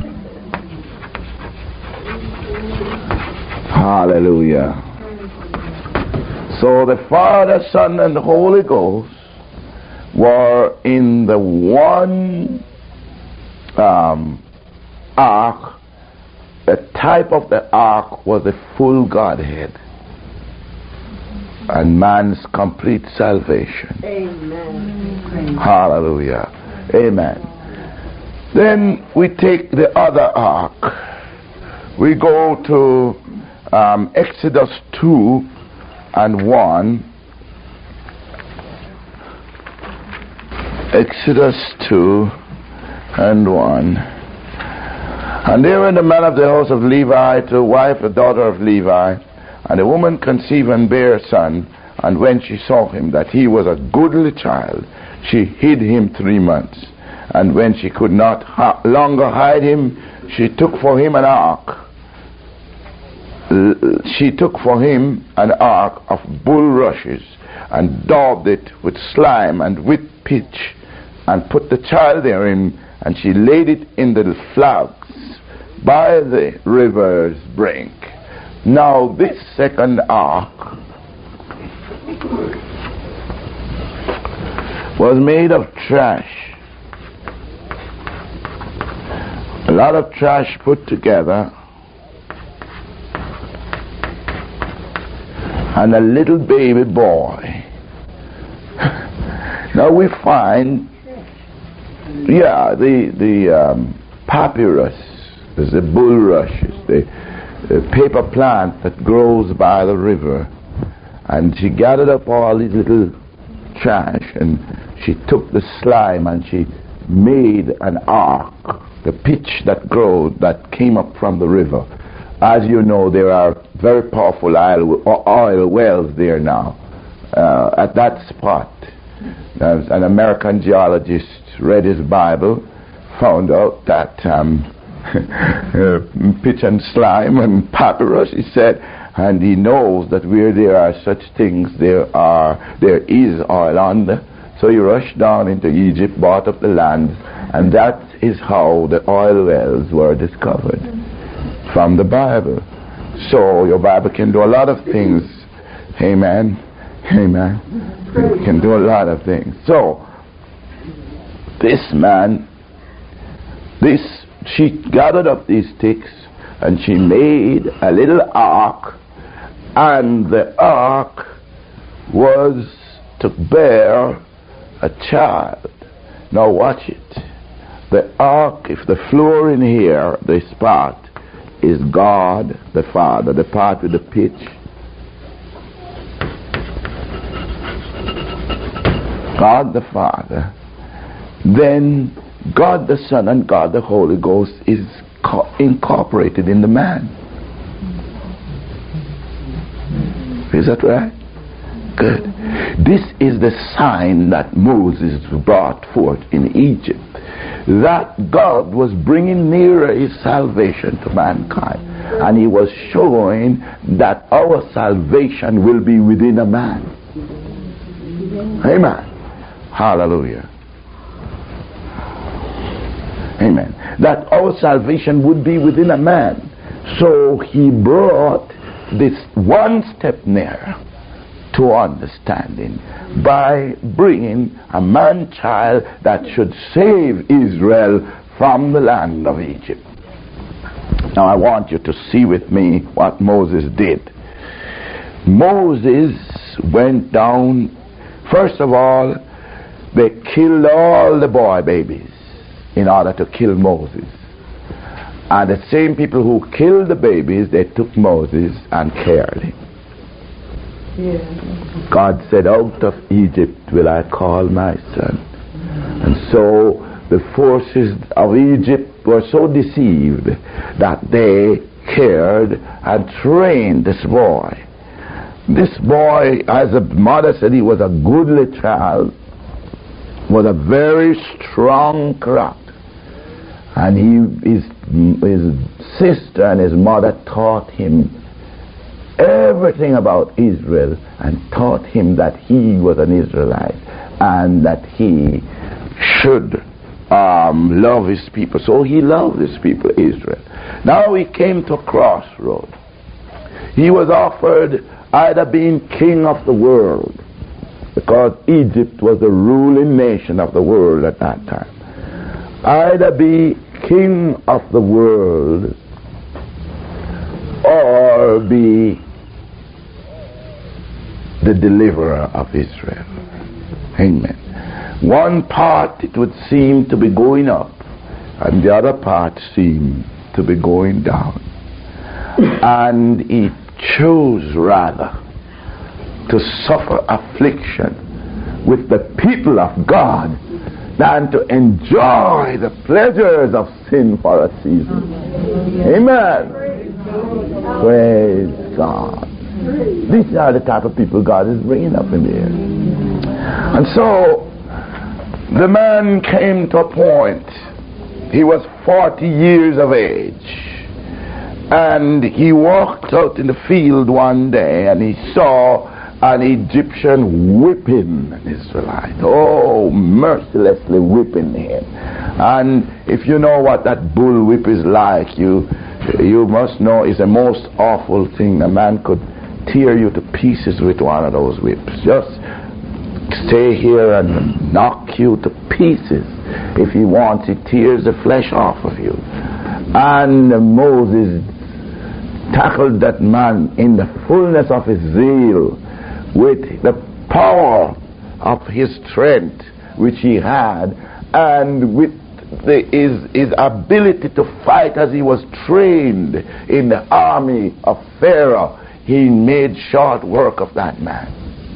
Hallelujah. So the Father, Son, and the Holy Ghost were in the one um, ark. The type of the ark was the full Godhead and man's complete salvation. Amen. Hallelujah. Amen. Then we take the other ark. We go to um, Exodus two and one. Exodus two and one. And there went the man of the house of Levi to wife a daughter of Levi, and the woman conceived and bare a son. And when she saw him that he was a goodly child, she hid him three months. And when she could not ha- longer hide him, she took for him an ark. L- she took for him an ark of bulrushes, and daubed it with slime and with pitch, and put the child therein, and she laid it in the flags by the river's brink. Now this second ark was made of trash. A lot of trash put together. and a little baby boy. Now we find, yeah, the the um, papyrus, there's the bulrushes, the, the paper plant that grows by the river, and she gathered up all these little trash, and she took the slime and she made an ark, the pitch that growed, that came up from the river. As you know, there are very powerful oil, oil wells there now, uh, at that spot. Uh, an American geologist read his Bible, found out that um, uh, pitch and slime and papyrus, he said, and he knows that where there are such things, there are there is oil under. So he rushed down into Egypt, bought up the land, and that is how the oil wells were discovered, from the Bible. So your Bible can do a lot of things. Amen. Amen. It can do a lot of things. So this man, this she gathered up these sticks and she made a little ark, and the ark was to bear a child. Now watch it. The ark, if the floor in here, this part, is God the Father, the part with the pitch. God the Father, then God the Son and God the Holy Ghost is co- incorporated in the man. Is that right? Good. This is the sign that Moses brought forth in Egypt, that God was bringing nearer his salvation to mankind, and he was showing that our salvation will be within a man. Amen. Hallelujah. Amen. That our salvation would be within a man. So he brought this one step nearer to understanding by bringing a man-child that should save Israel from the land of Egypt. Now I want you to see with me what Moses did. Moses went down. First of all, they killed all the boy babies in order to kill Moses. And the same people who killed the babies, they took Moses and carried him. Yeah. God said, out of Egypt will I call my son. And so the forces of Egypt were so deceived that they cared and trained this boy. This boy, as the mother said, he was a goodly child, was a very strong character. And he, his, his sister and his mother taught him everything about Israel and taught him that he was an Israelite and that he should um, love his people. So he loved his people, Israel. Now he came to a crossroad. He was offered either being king of the world, because Egypt was the ruling nation of the world at that time, either be king of the world or be the deliverer of Israel. Amen. One part it would seem to be going up, and the other part seemed to be going down. And he chose rather to suffer affliction with the people of God than to enjoy the pleasures of sin for a season. Amen. Praise God. These are the type of people God is bringing up in here. And so the man came to a point. He was forty years of age. And he walked out in the field one day and he saw an Egyptian whipping an Israelite. Oh, mercilessly whipping him. And if you know what that bull whip is like, you you must know it's the most awful thing. A man could tear you to pieces with one of those whips. Just stay here and knock you to pieces. If he wants, he tears the flesh off of you. And Moses tackled that man in the fullness of his zeal, with the power of his strength which he had, and with the, his, his ability to fight as he was trained in the army of Pharaoh. He made short work of that man.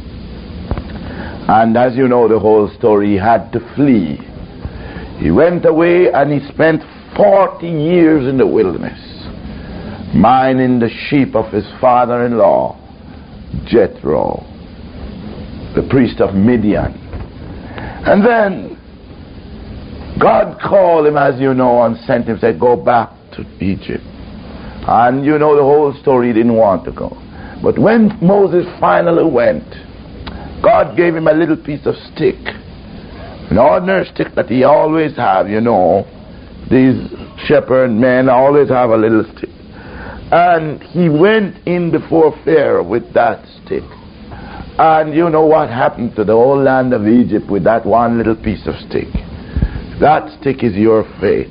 And as you know the whole story, he had to flee. He went away and he spent forty years in the wilderness, minding the sheep of his father-in-law, Jethro, the priest of Midian. And then God called him, as you know, and sent him, said, go back to Egypt. And you know the whole story, he didn't want to go. But when Moses finally went, God gave him a little piece of stick, an ordinary stick that he always have, you know. These shepherd men always have a little stick. And he went in before Pharaoh with that stick. And you know what happened to the whole land of Egypt with that one little piece of stick. That stick is your faith.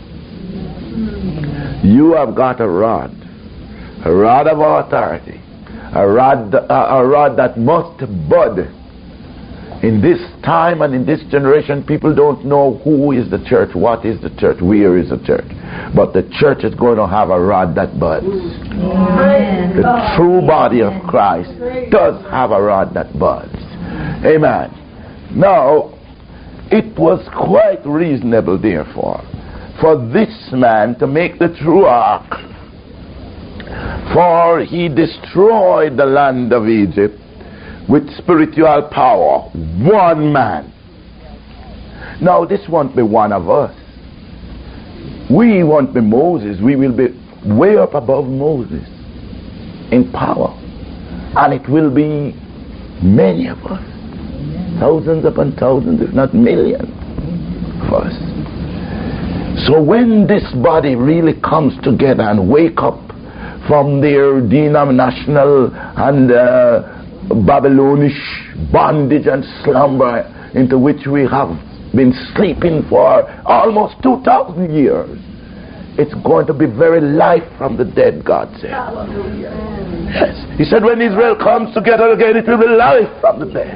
You have got a rod, a rod of authority, a rod, a, a rod that must bud. In this time and in this generation, people don't know who is the church, what is the church, where is the church. But the church is going to have a rod that buds. Amen. The true body of Christ does have a rod that buds. Amen. Now, it was quite reasonable, therefore, for this man to make the true ark, for he destroyed the land of Egypt with spiritual power. One man. Now, this won't be one of us. We won't be Moses. We will be way up above Moses in power. And it will be many of us. Thousands upon thousands, if not millions of us. So when this body really comes together and wake up from their denominational and uh, Babylonish bondage and slumber into which we have been sleeping for almost two thousand years, it's going to be very life from the dead, God said. Hallelujah. Yes. He said when Israel comes together again, it will be life from the dead.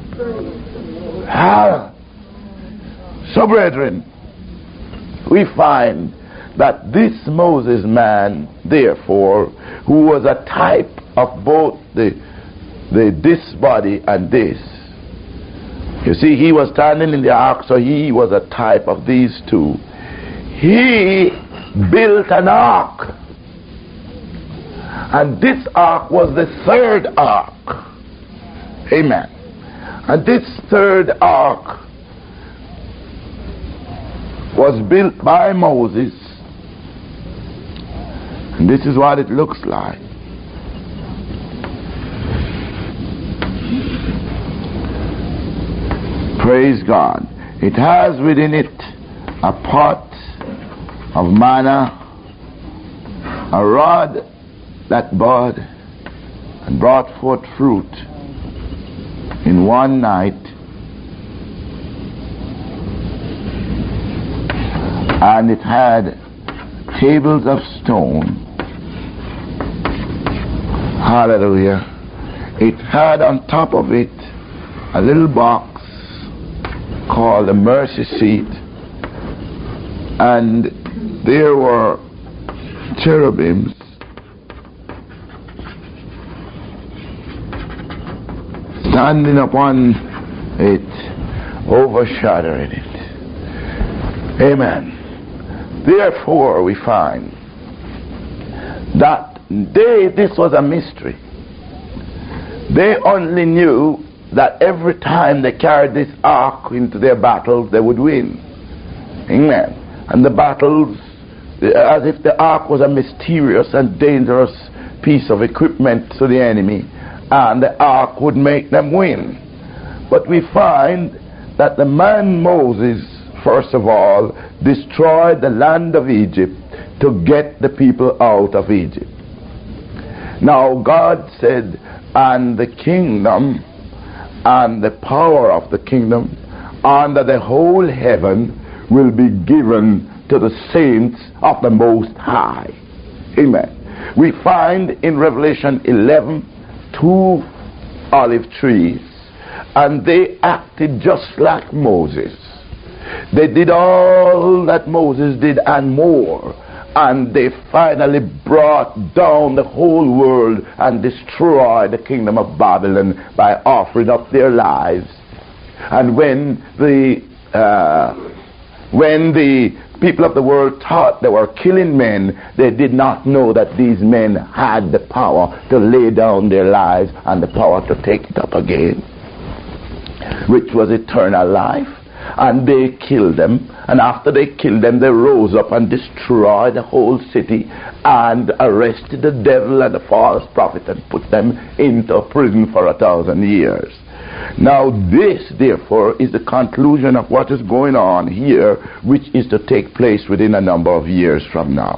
Ah. So, brethren, we find that this Moses man, therefore, who was a type of both the, the this body and this, you see, he was standing in the ark, so he was a type of these two. He built an ark, and this ark was the third ark. Amen. And this third ark was built by Moses, and this is what it looks like. Praise God. It has within it a pot of manna, a rod that bud and brought forth fruit in one night, and it had tables of stone. Hallelujah. It had on top of it a little box called the mercy seat, and there were cherubims standing upon it, overshadowing it. Amen. Therefore, we find that they, this was a mystery. They only knew that every time they carried this ark into their battles, they would win. Amen. And the battles, as if the ark was a mysterious and dangerous piece of equipment to the enemy, and the ark would make them win. But we find that the man Moses, first of all, destroyed the land of Egypt to get the people out of Egypt. Now God said, and the kingdom and the power of the kingdom under the whole heaven will be given to the saints of the Most High. Amen. We find in Revelation eleven two olive trees, and they acted just like Moses. They did all that Moses did and more, and they finally brought down the whole world and destroyed the kingdom of Babylon by offering up their lives. And when the uh, when the people of the world thought they were killing men, they did not know that these men had the power to lay down their lives and the power to take it up again, which was eternal life. And they killed them, and after they killed them, they rose up and destroyed the whole city and arrested the devil and the false prophet and put them into prison for a thousand years. Now this, therefore, is the conclusion of what is going on here, which is to take place within a number of years from now.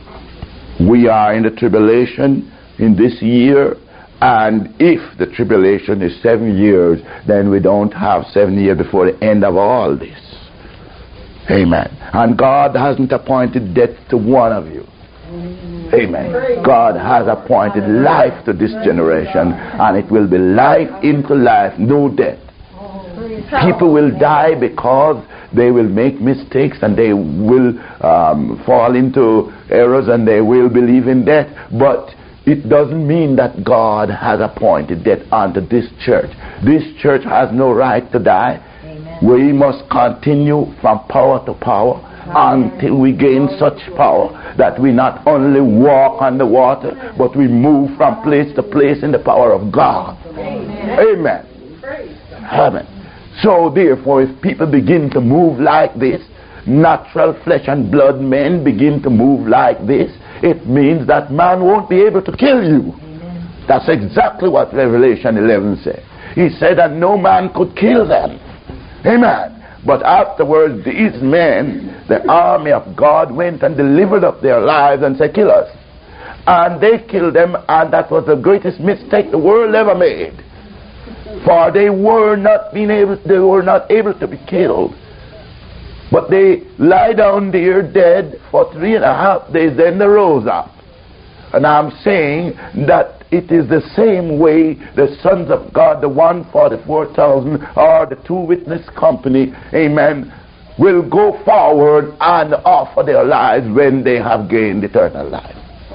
We are in the tribulation in this year, and if the tribulation is seven years, then we don't have seven years before the end of all this. Amen. And God hasn't appointed death to one of you. Amen. God has appointed life to this generation, and it will be life into life, no death. People will die because they will make mistakes, and they will um, fall into errors, and they will believe in death. But it doesn't mean that God has appointed death unto this church. This church has no right to die. Amen. We must continue from power to power until we gain such power that we not only walk on the water, but we move from place to place in the power of God. Amen. Amen. Amen. So therefore, if people begin to move like this, natural flesh and blood men begin to move like this, it means that man won't be able to kill you. Amen. That's exactly what Revelation eleven said. He said that no man could kill them. Amen. But afterwards, these men, the army of God, went and delivered up their lives and said, kill us. And they killed them, and that was the greatest mistake the world ever made. For they were not being able, they were not able to be killed. But they lie down there dead for three and a half days, then they rose up. And I'm saying that it is the same way the sons of God, the one hundred forty-four thousand, or the two witness company, amen, will go forward and offer their lives when they have gained eternal life.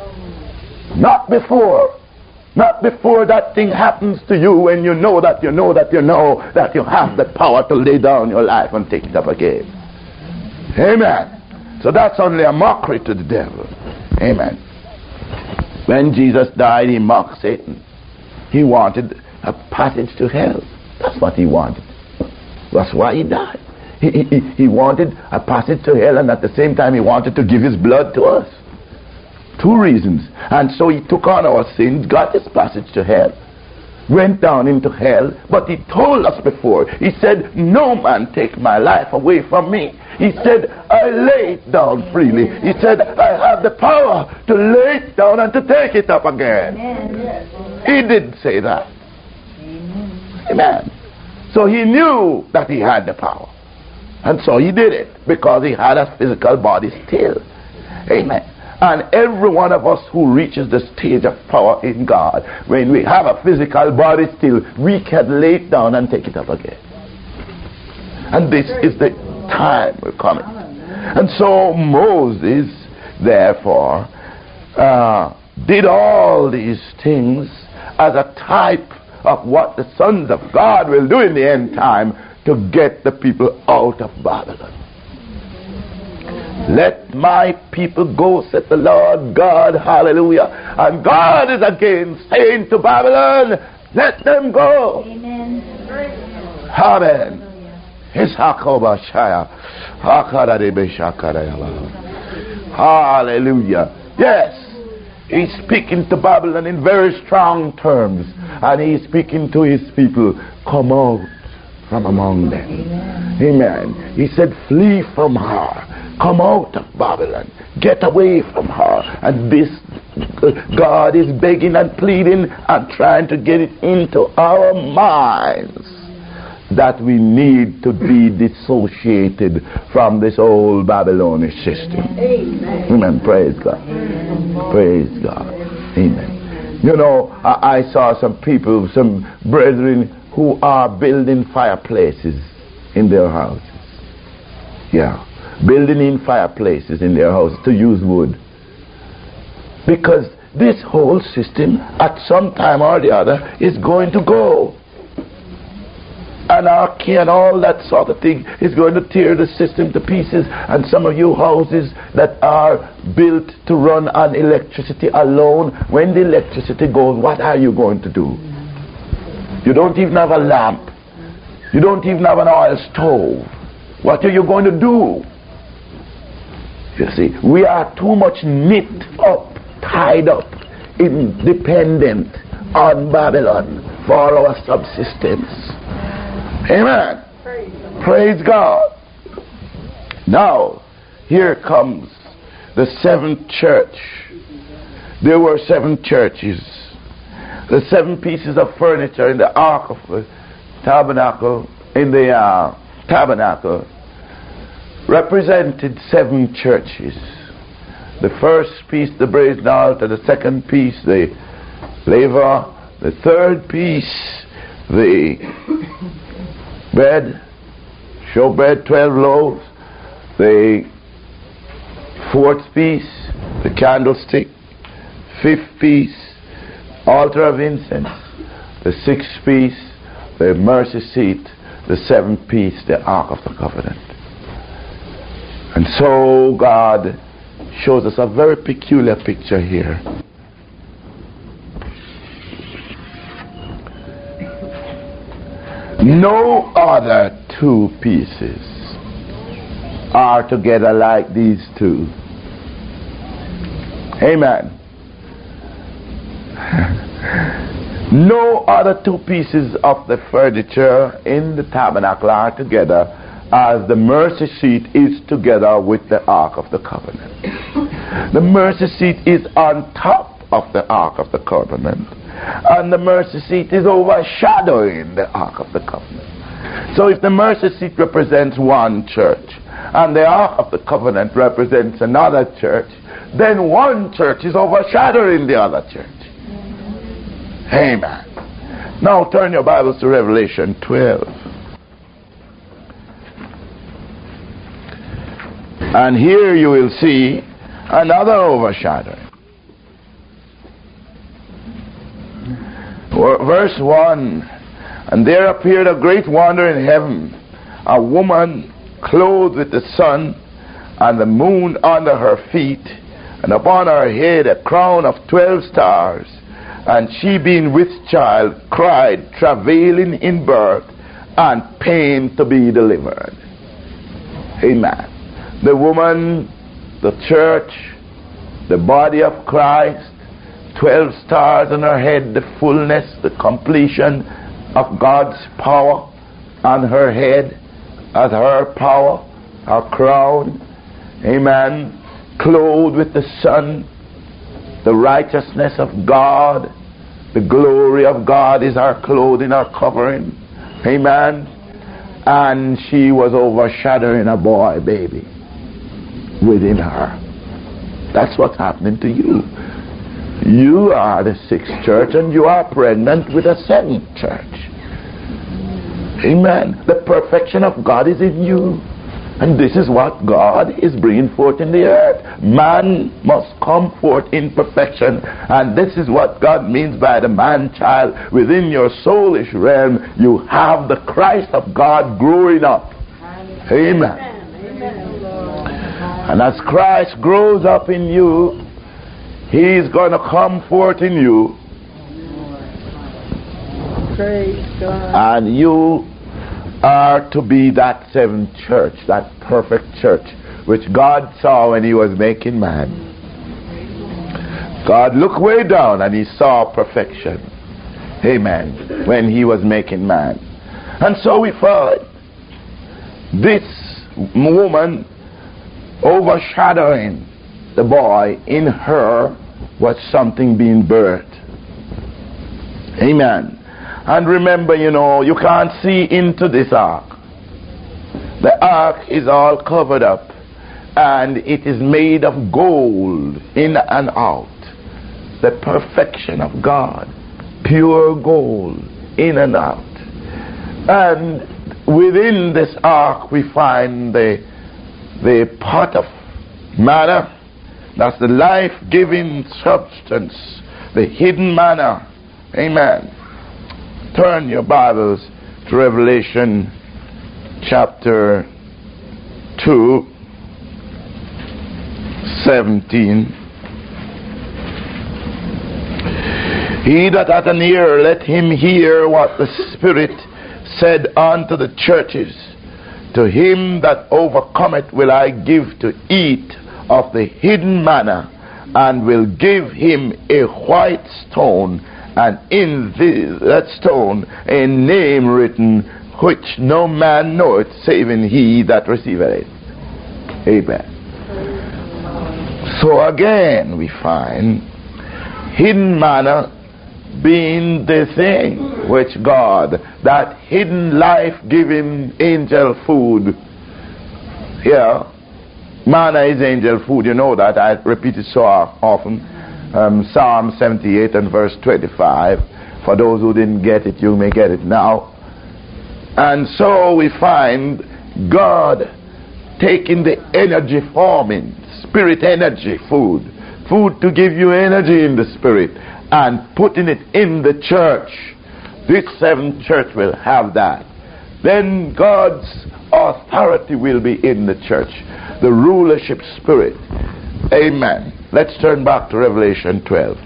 Not before. Not before that thing happens to you, when you know that you know that you know that you have the power to lay down your life and take it up again. Amen. So that's only a mockery to the devil. Amen. When Jesus died, he mocked Satan. He wanted a passage to hell. That's what he wanted. That's why he died. He, he, he wanted a passage to hell, and at the same time he wanted to give his blood to us. Two reasons. And so he took on our sins, got his passage to hell, went down into hell, but he told us before, he said, no man take my life away from me. He said, I lay it down freely. He said, I have the power to lay it down and to take it up again. Amen. He did say that. Amen. Amen. So he knew that he had the power. And so he did it, because he had a physical body still. Amen. And every one of us who reaches the stage of power in God, when we have a physical body still, we can lay it down and take it up again. And this is the time we're coming. And so Moses, therefore, uh, did all these things as a type of what the sons of God will do in the end time to get the people out of Babylon. Let my people go, said the Lord God, hallelujah. And God is again saying to Babylon, let them go. Amen. Amen. Hallelujah. Yes, he's speaking to Babylon in very strong terms, and he's speaking to his people, come out from among them. Amen. He said, flee from her. Come out of Babylon. Get away from her. And this, God is begging and pleading and trying to get it into our minds that we need to be dissociated from this old Babylonish system. Amen. Amen. Praise God. Praise God. Amen. You know, I, I saw some people, some brethren who are building fireplaces in their houses. Yeah. Building in fireplaces in their houses to use wood. Because this whole system, at some time or the other, is going to go. Anarchy and all that sort of thing is going to tear the system to pieces. And some of you houses that are built to run on electricity alone, when the electricity goes, what are you going to do? You don't even have a lamp. You don't even have an oil stove. What are you going to do? You see, we are too much knit up, tied up, independent on Babylon for our subsistence. Amen. Praise, Praise God. Now, here comes the seventh church. There were seven churches. The seven pieces of furniture in the ark of the tabernacle, in the uh, tabernacle, represented seven churches. The first piece, the brazen altar. The second piece, the laver. The third piece, the bread, showbread, twelve loaves. The fourth piece, the candlestick. Fifth piece, altar of incense. The sixth piece, the mercy seat. The seventh piece, the ark of the covenant. And so God shows us a very peculiar picture here. No other two pieces are together like these two. Amen. No other two pieces of the furniture in the tabernacle are together as the mercy seat is together with the ark of the covenant. The mercy seat is on top of the ark of the covenant, and the mercy seat is overshadowing the ark of the covenant. So if the mercy seat represents one church and the ark of the covenant represents another church, then one church is overshadowing the other church. Amen. Now turn your Bibles to Revelation twelve. And here you will see another overshadowing. Verse one. And there appeared a great wonder in heaven, a woman clothed with the sun and the moon under her feet, and upon her head a crown of twelve stars. And she, being with child, cried, travailing in birth, and pain to be delivered. Amen. The woman, the church, the body of Christ, twelve stars on her head, the fullness, the completion of God's power on her head, as her power, her crown. Amen. Clothed with the sun, the righteousness of God, the glory of God is our clothing, our covering. Amen. And she was overshadowing a boy baby within her. That's what's happening to you. You are the sixth church and you are pregnant with a seventh church. Amen. The perfection of God is in you. And this is what God is bringing forth in the earth. Man must come forth in perfection. And this is what God means by the man-child. Within your soulish realm, you have the Christ of God growing up. Amen. Amen. And as Christ grows up in you, He's going to come forth in you. Praise God. And you are to be that seventh church, that perfect church, which God saw when He was making man. God looked way down and He saw perfection. Amen. When He was making man. And so we find this woman overshadowing the boy. In her was something being birthed. Amen. And remember, you know, you can't see into this ark. The ark is all covered up, and it is made of gold in and out. The perfection of God, pure gold in and out. And within this ark we find the, the pot of manna. That's the life-giving substance, the hidden manna. Amen. Turn your Bibles to Revelation chapter two, seventeen. He that hath an ear, let him hear what the Spirit said unto the churches. To him that overcometh will I give to eat of the hidden manna, and will give him a white stone, and in this, that stone a name written, which no man knoweth, saving he that receiveth it. Amen. So again we find hidden manna being the thing which God, that hidden life-giving angel food. Here, manna is angel food. You know that. I repeat it so often. Um, Psalm seventy-eight and verse twenty-five. For those who didn't get it, you may get it now. And so we find God taking the energy forming, spirit energy food, food to give you energy in the spirit, and putting it in the church. This seventh church will have that. Then God's authority will be in the church, the rulership spirit. Amen. Let's turn back to Revelation twelve.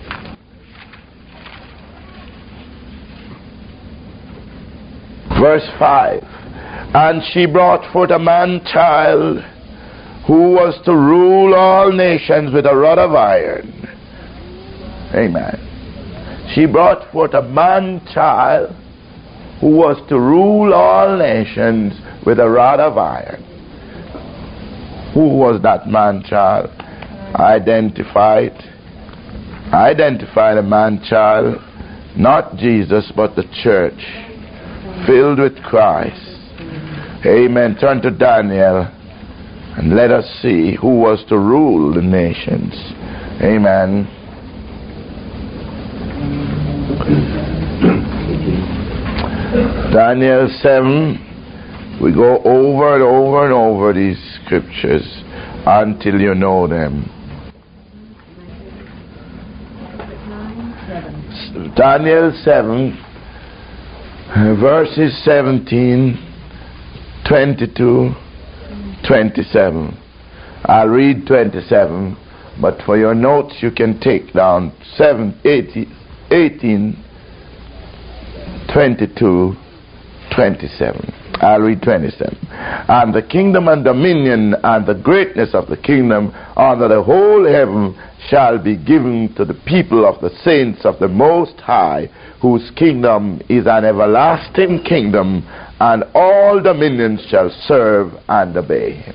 Verse five. And she brought forth a man-child who was to rule all nations with a rod of iron. Amen. She brought forth a man-child who was to rule all nations with a rod of iron. Who was that man-child? Identify it. Identify the man-child. Not Jesus, but the church, filled with Christ. Amen. Turn to Daniel and let us see who was to rule the nations. Amen. Daniel seven. We go over and over and over these scriptures until you know them. Daniel seven, verses seventeen, twenty-two, twenty-seven. I'll read twenty-seven, but for your notes you can take down seven, eighteen, twenty-two, twenty-seven. I'll read twenty-seven. And the kingdom and dominion and the greatness of the kingdom under the whole heaven shall be given to the people of the saints of the Most High, whose kingdom is an everlasting kingdom, and all dominions shall serve and obey him.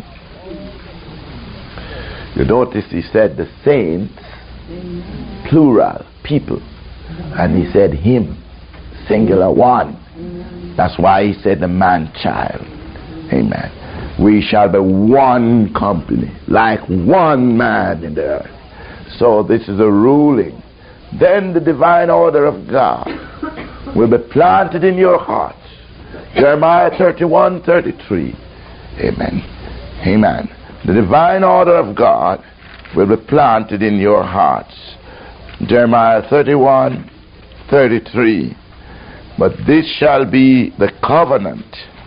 You notice he said the saints, plural, people, and he said him, singular one. That's why he said the man-child. Amen. We shall be one company, like one man in the earth. So this is a ruling. Then the divine order of God will be planted in your hearts. Jeremiah thirty-one, thirty-three. Amen. Amen. The divine order of God will be planted in your hearts. Jeremiah thirty-one, thirty-three. But this shall be the covenant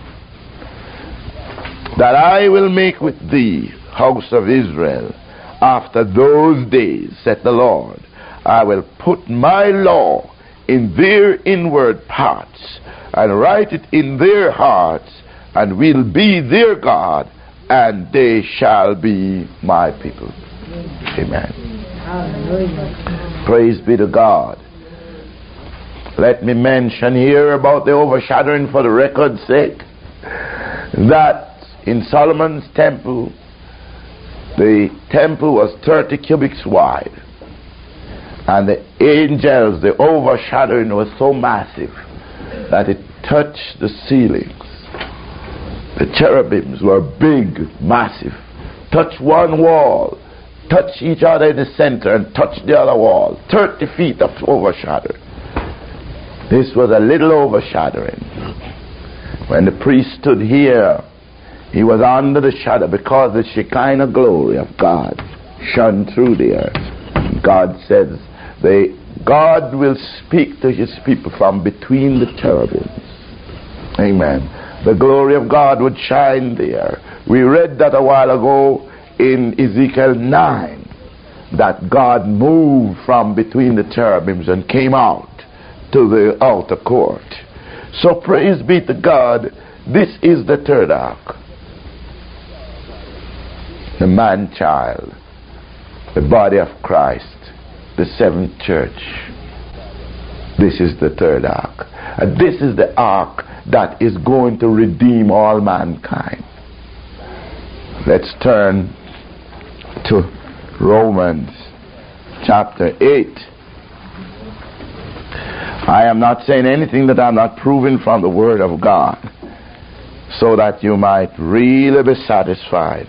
that I will make with thee, house of Israel, after those days, saith the Lord. I will put my law in their inward parts, and write it in their hearts, and will be their God, and they shall be my people. Amen. Hallelujah. Praise be to God. Let me mention here about the overshadowing for the record's sake, that in Solomon's temple, the temple was thirty cubits wide, and the angels, the overshadowing was so massive that it touched the ceilings. The cherubims were big, massive. Touch one wall, touch each other in the center, and touch the other wall. thirty feet of overshadow. This was a little overshadowing. When the priest stood here, he was under the shadow because the Shekinah glory of God shone through the earth. God says, they, God will speak to his people from between the cherubims. Amen. The glory of God would shine there. We read that a while ago in Ezekiel nine, that God moved from between the cherubims and came out to the outer court. So praise be to God, this is the third ark. The man-child, the body of Christ, the seventh church. This is the third ark. And this is the ark that is going to redeem all mankind. Let's turn to Romans chapter eight. I am not saying anything that I'm not proving from the Word of God, so that you might really be satisfied.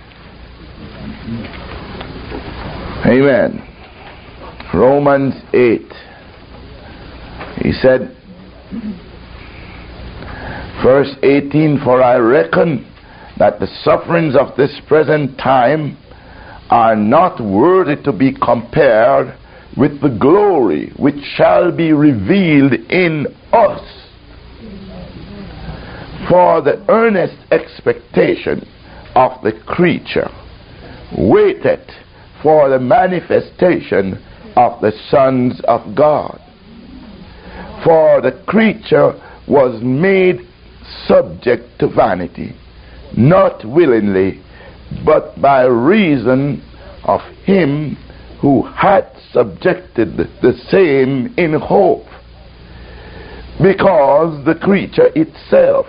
Amen. Romans eight. He said, verse eighteen, for I reckon that the sufferings of this present time are not worthy to be compared with the glory which shall be revealed in us. For the earnest expectation of the creature waiteth for the manifestation of the sons of God. For the creature was made subject to vanity, not willingly, but by reason of him who had subjected the same in hope. Because the creature itself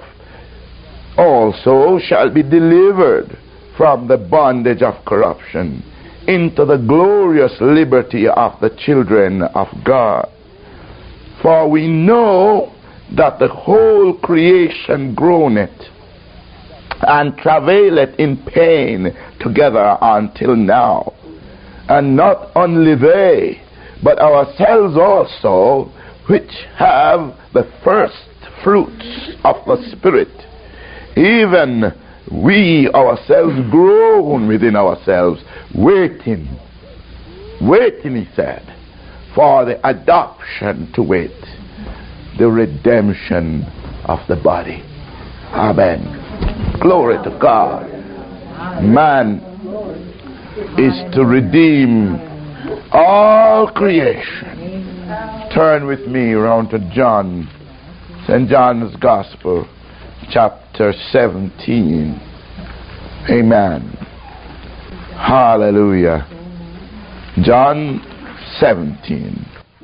also shall be delivered from the bondage of corruption into the glorious liberty of the children of God. For we know that the whole creation groaneth and travaileth in pain together until now. And not only they, but ourselves also, which have the first fruits of the Spirit, even we ourselves groan within ourselves, waiting, waiting, he said, for the adoption to wit, the redemption of the body. Amen. Glory to God. Man is to redeem all creation. Turn with me around to John, Saint John's Gospel, chapter seventeen. Amen. Hallelujah. John seventeen.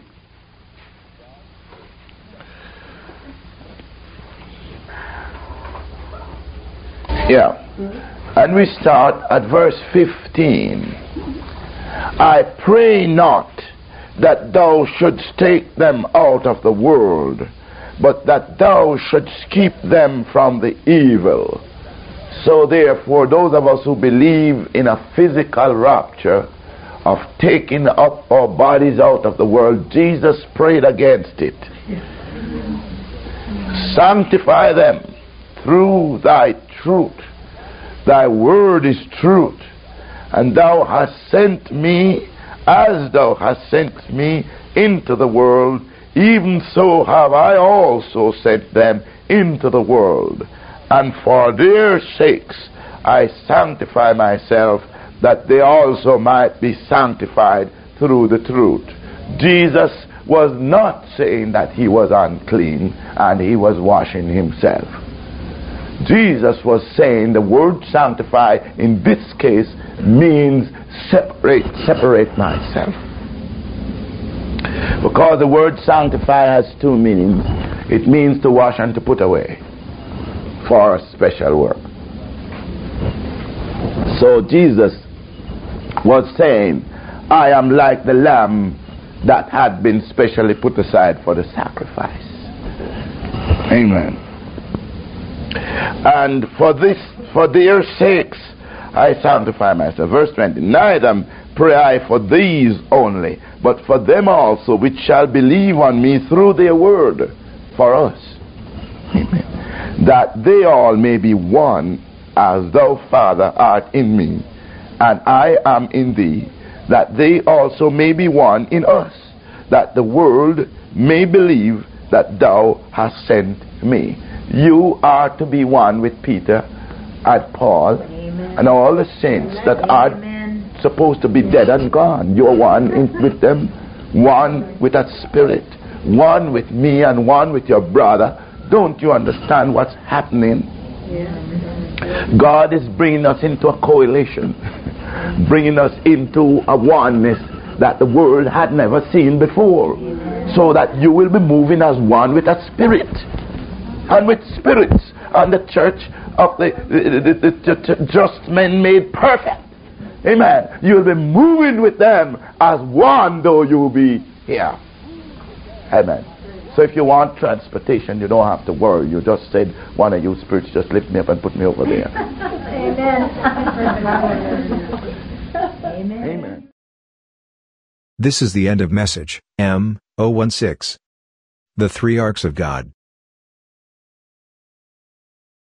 Yeah. And we start at verse fifteen. I pray not that thou shouldst take them out of the world, but that thou shouldst keep them from the evil. So therefore, those of us who believe in a physical rapture of taking up our bodies out of the world, Jesus prayed against it. Sanctify them through thy truth. Thy word is truth, and thou hast sent me as thou hast sent me into the world, even so have I also sent them into the world. And for their sakes I sanctify myself, that they also might be sanctified through the truth. Jesus was not saying that he was unclean and he was washing himself. Jesus was saying the word sanctify in this case means separate, separate myself. Because the word sanctify has two meanings. It means to wash and to put away for a special work. So Jesus was saying, I am like the lamb that had been specially put aside for the sacrifice. Amen. And for this, for their sakes, I sanctify myself. Verse twenty. Neither pray I for these only, but for them also which shall believe on me through their word, for us. Amen. That they all may be one, as thou, Father, art in me, and I am in thee, that they also may be one in us, that the world may believe that thou hast sent me. You are to be one with Peter and Paul. Amen. And all the saints that are Amen. Supposed to be dead and gone. You are one in, with them, one with that spirit, one with me and one with your brother. Don't you understand what's happening? Yeah. God is bringing us into a coalition, bringing us into a oneness that the world had never seen before, so that you will be moving as one with that spirit and with spirits and the church of the, the, the, the, the just men made perfect. Amen. You'll be moving with them as one, though you will be here. Amen. So if you want transportation, you don't have to worry. You just said, one of you spirits, just lift me up and put me over there. Amen. Amen. Amen. This is the end of message M zero one six. The Three Arcs of God.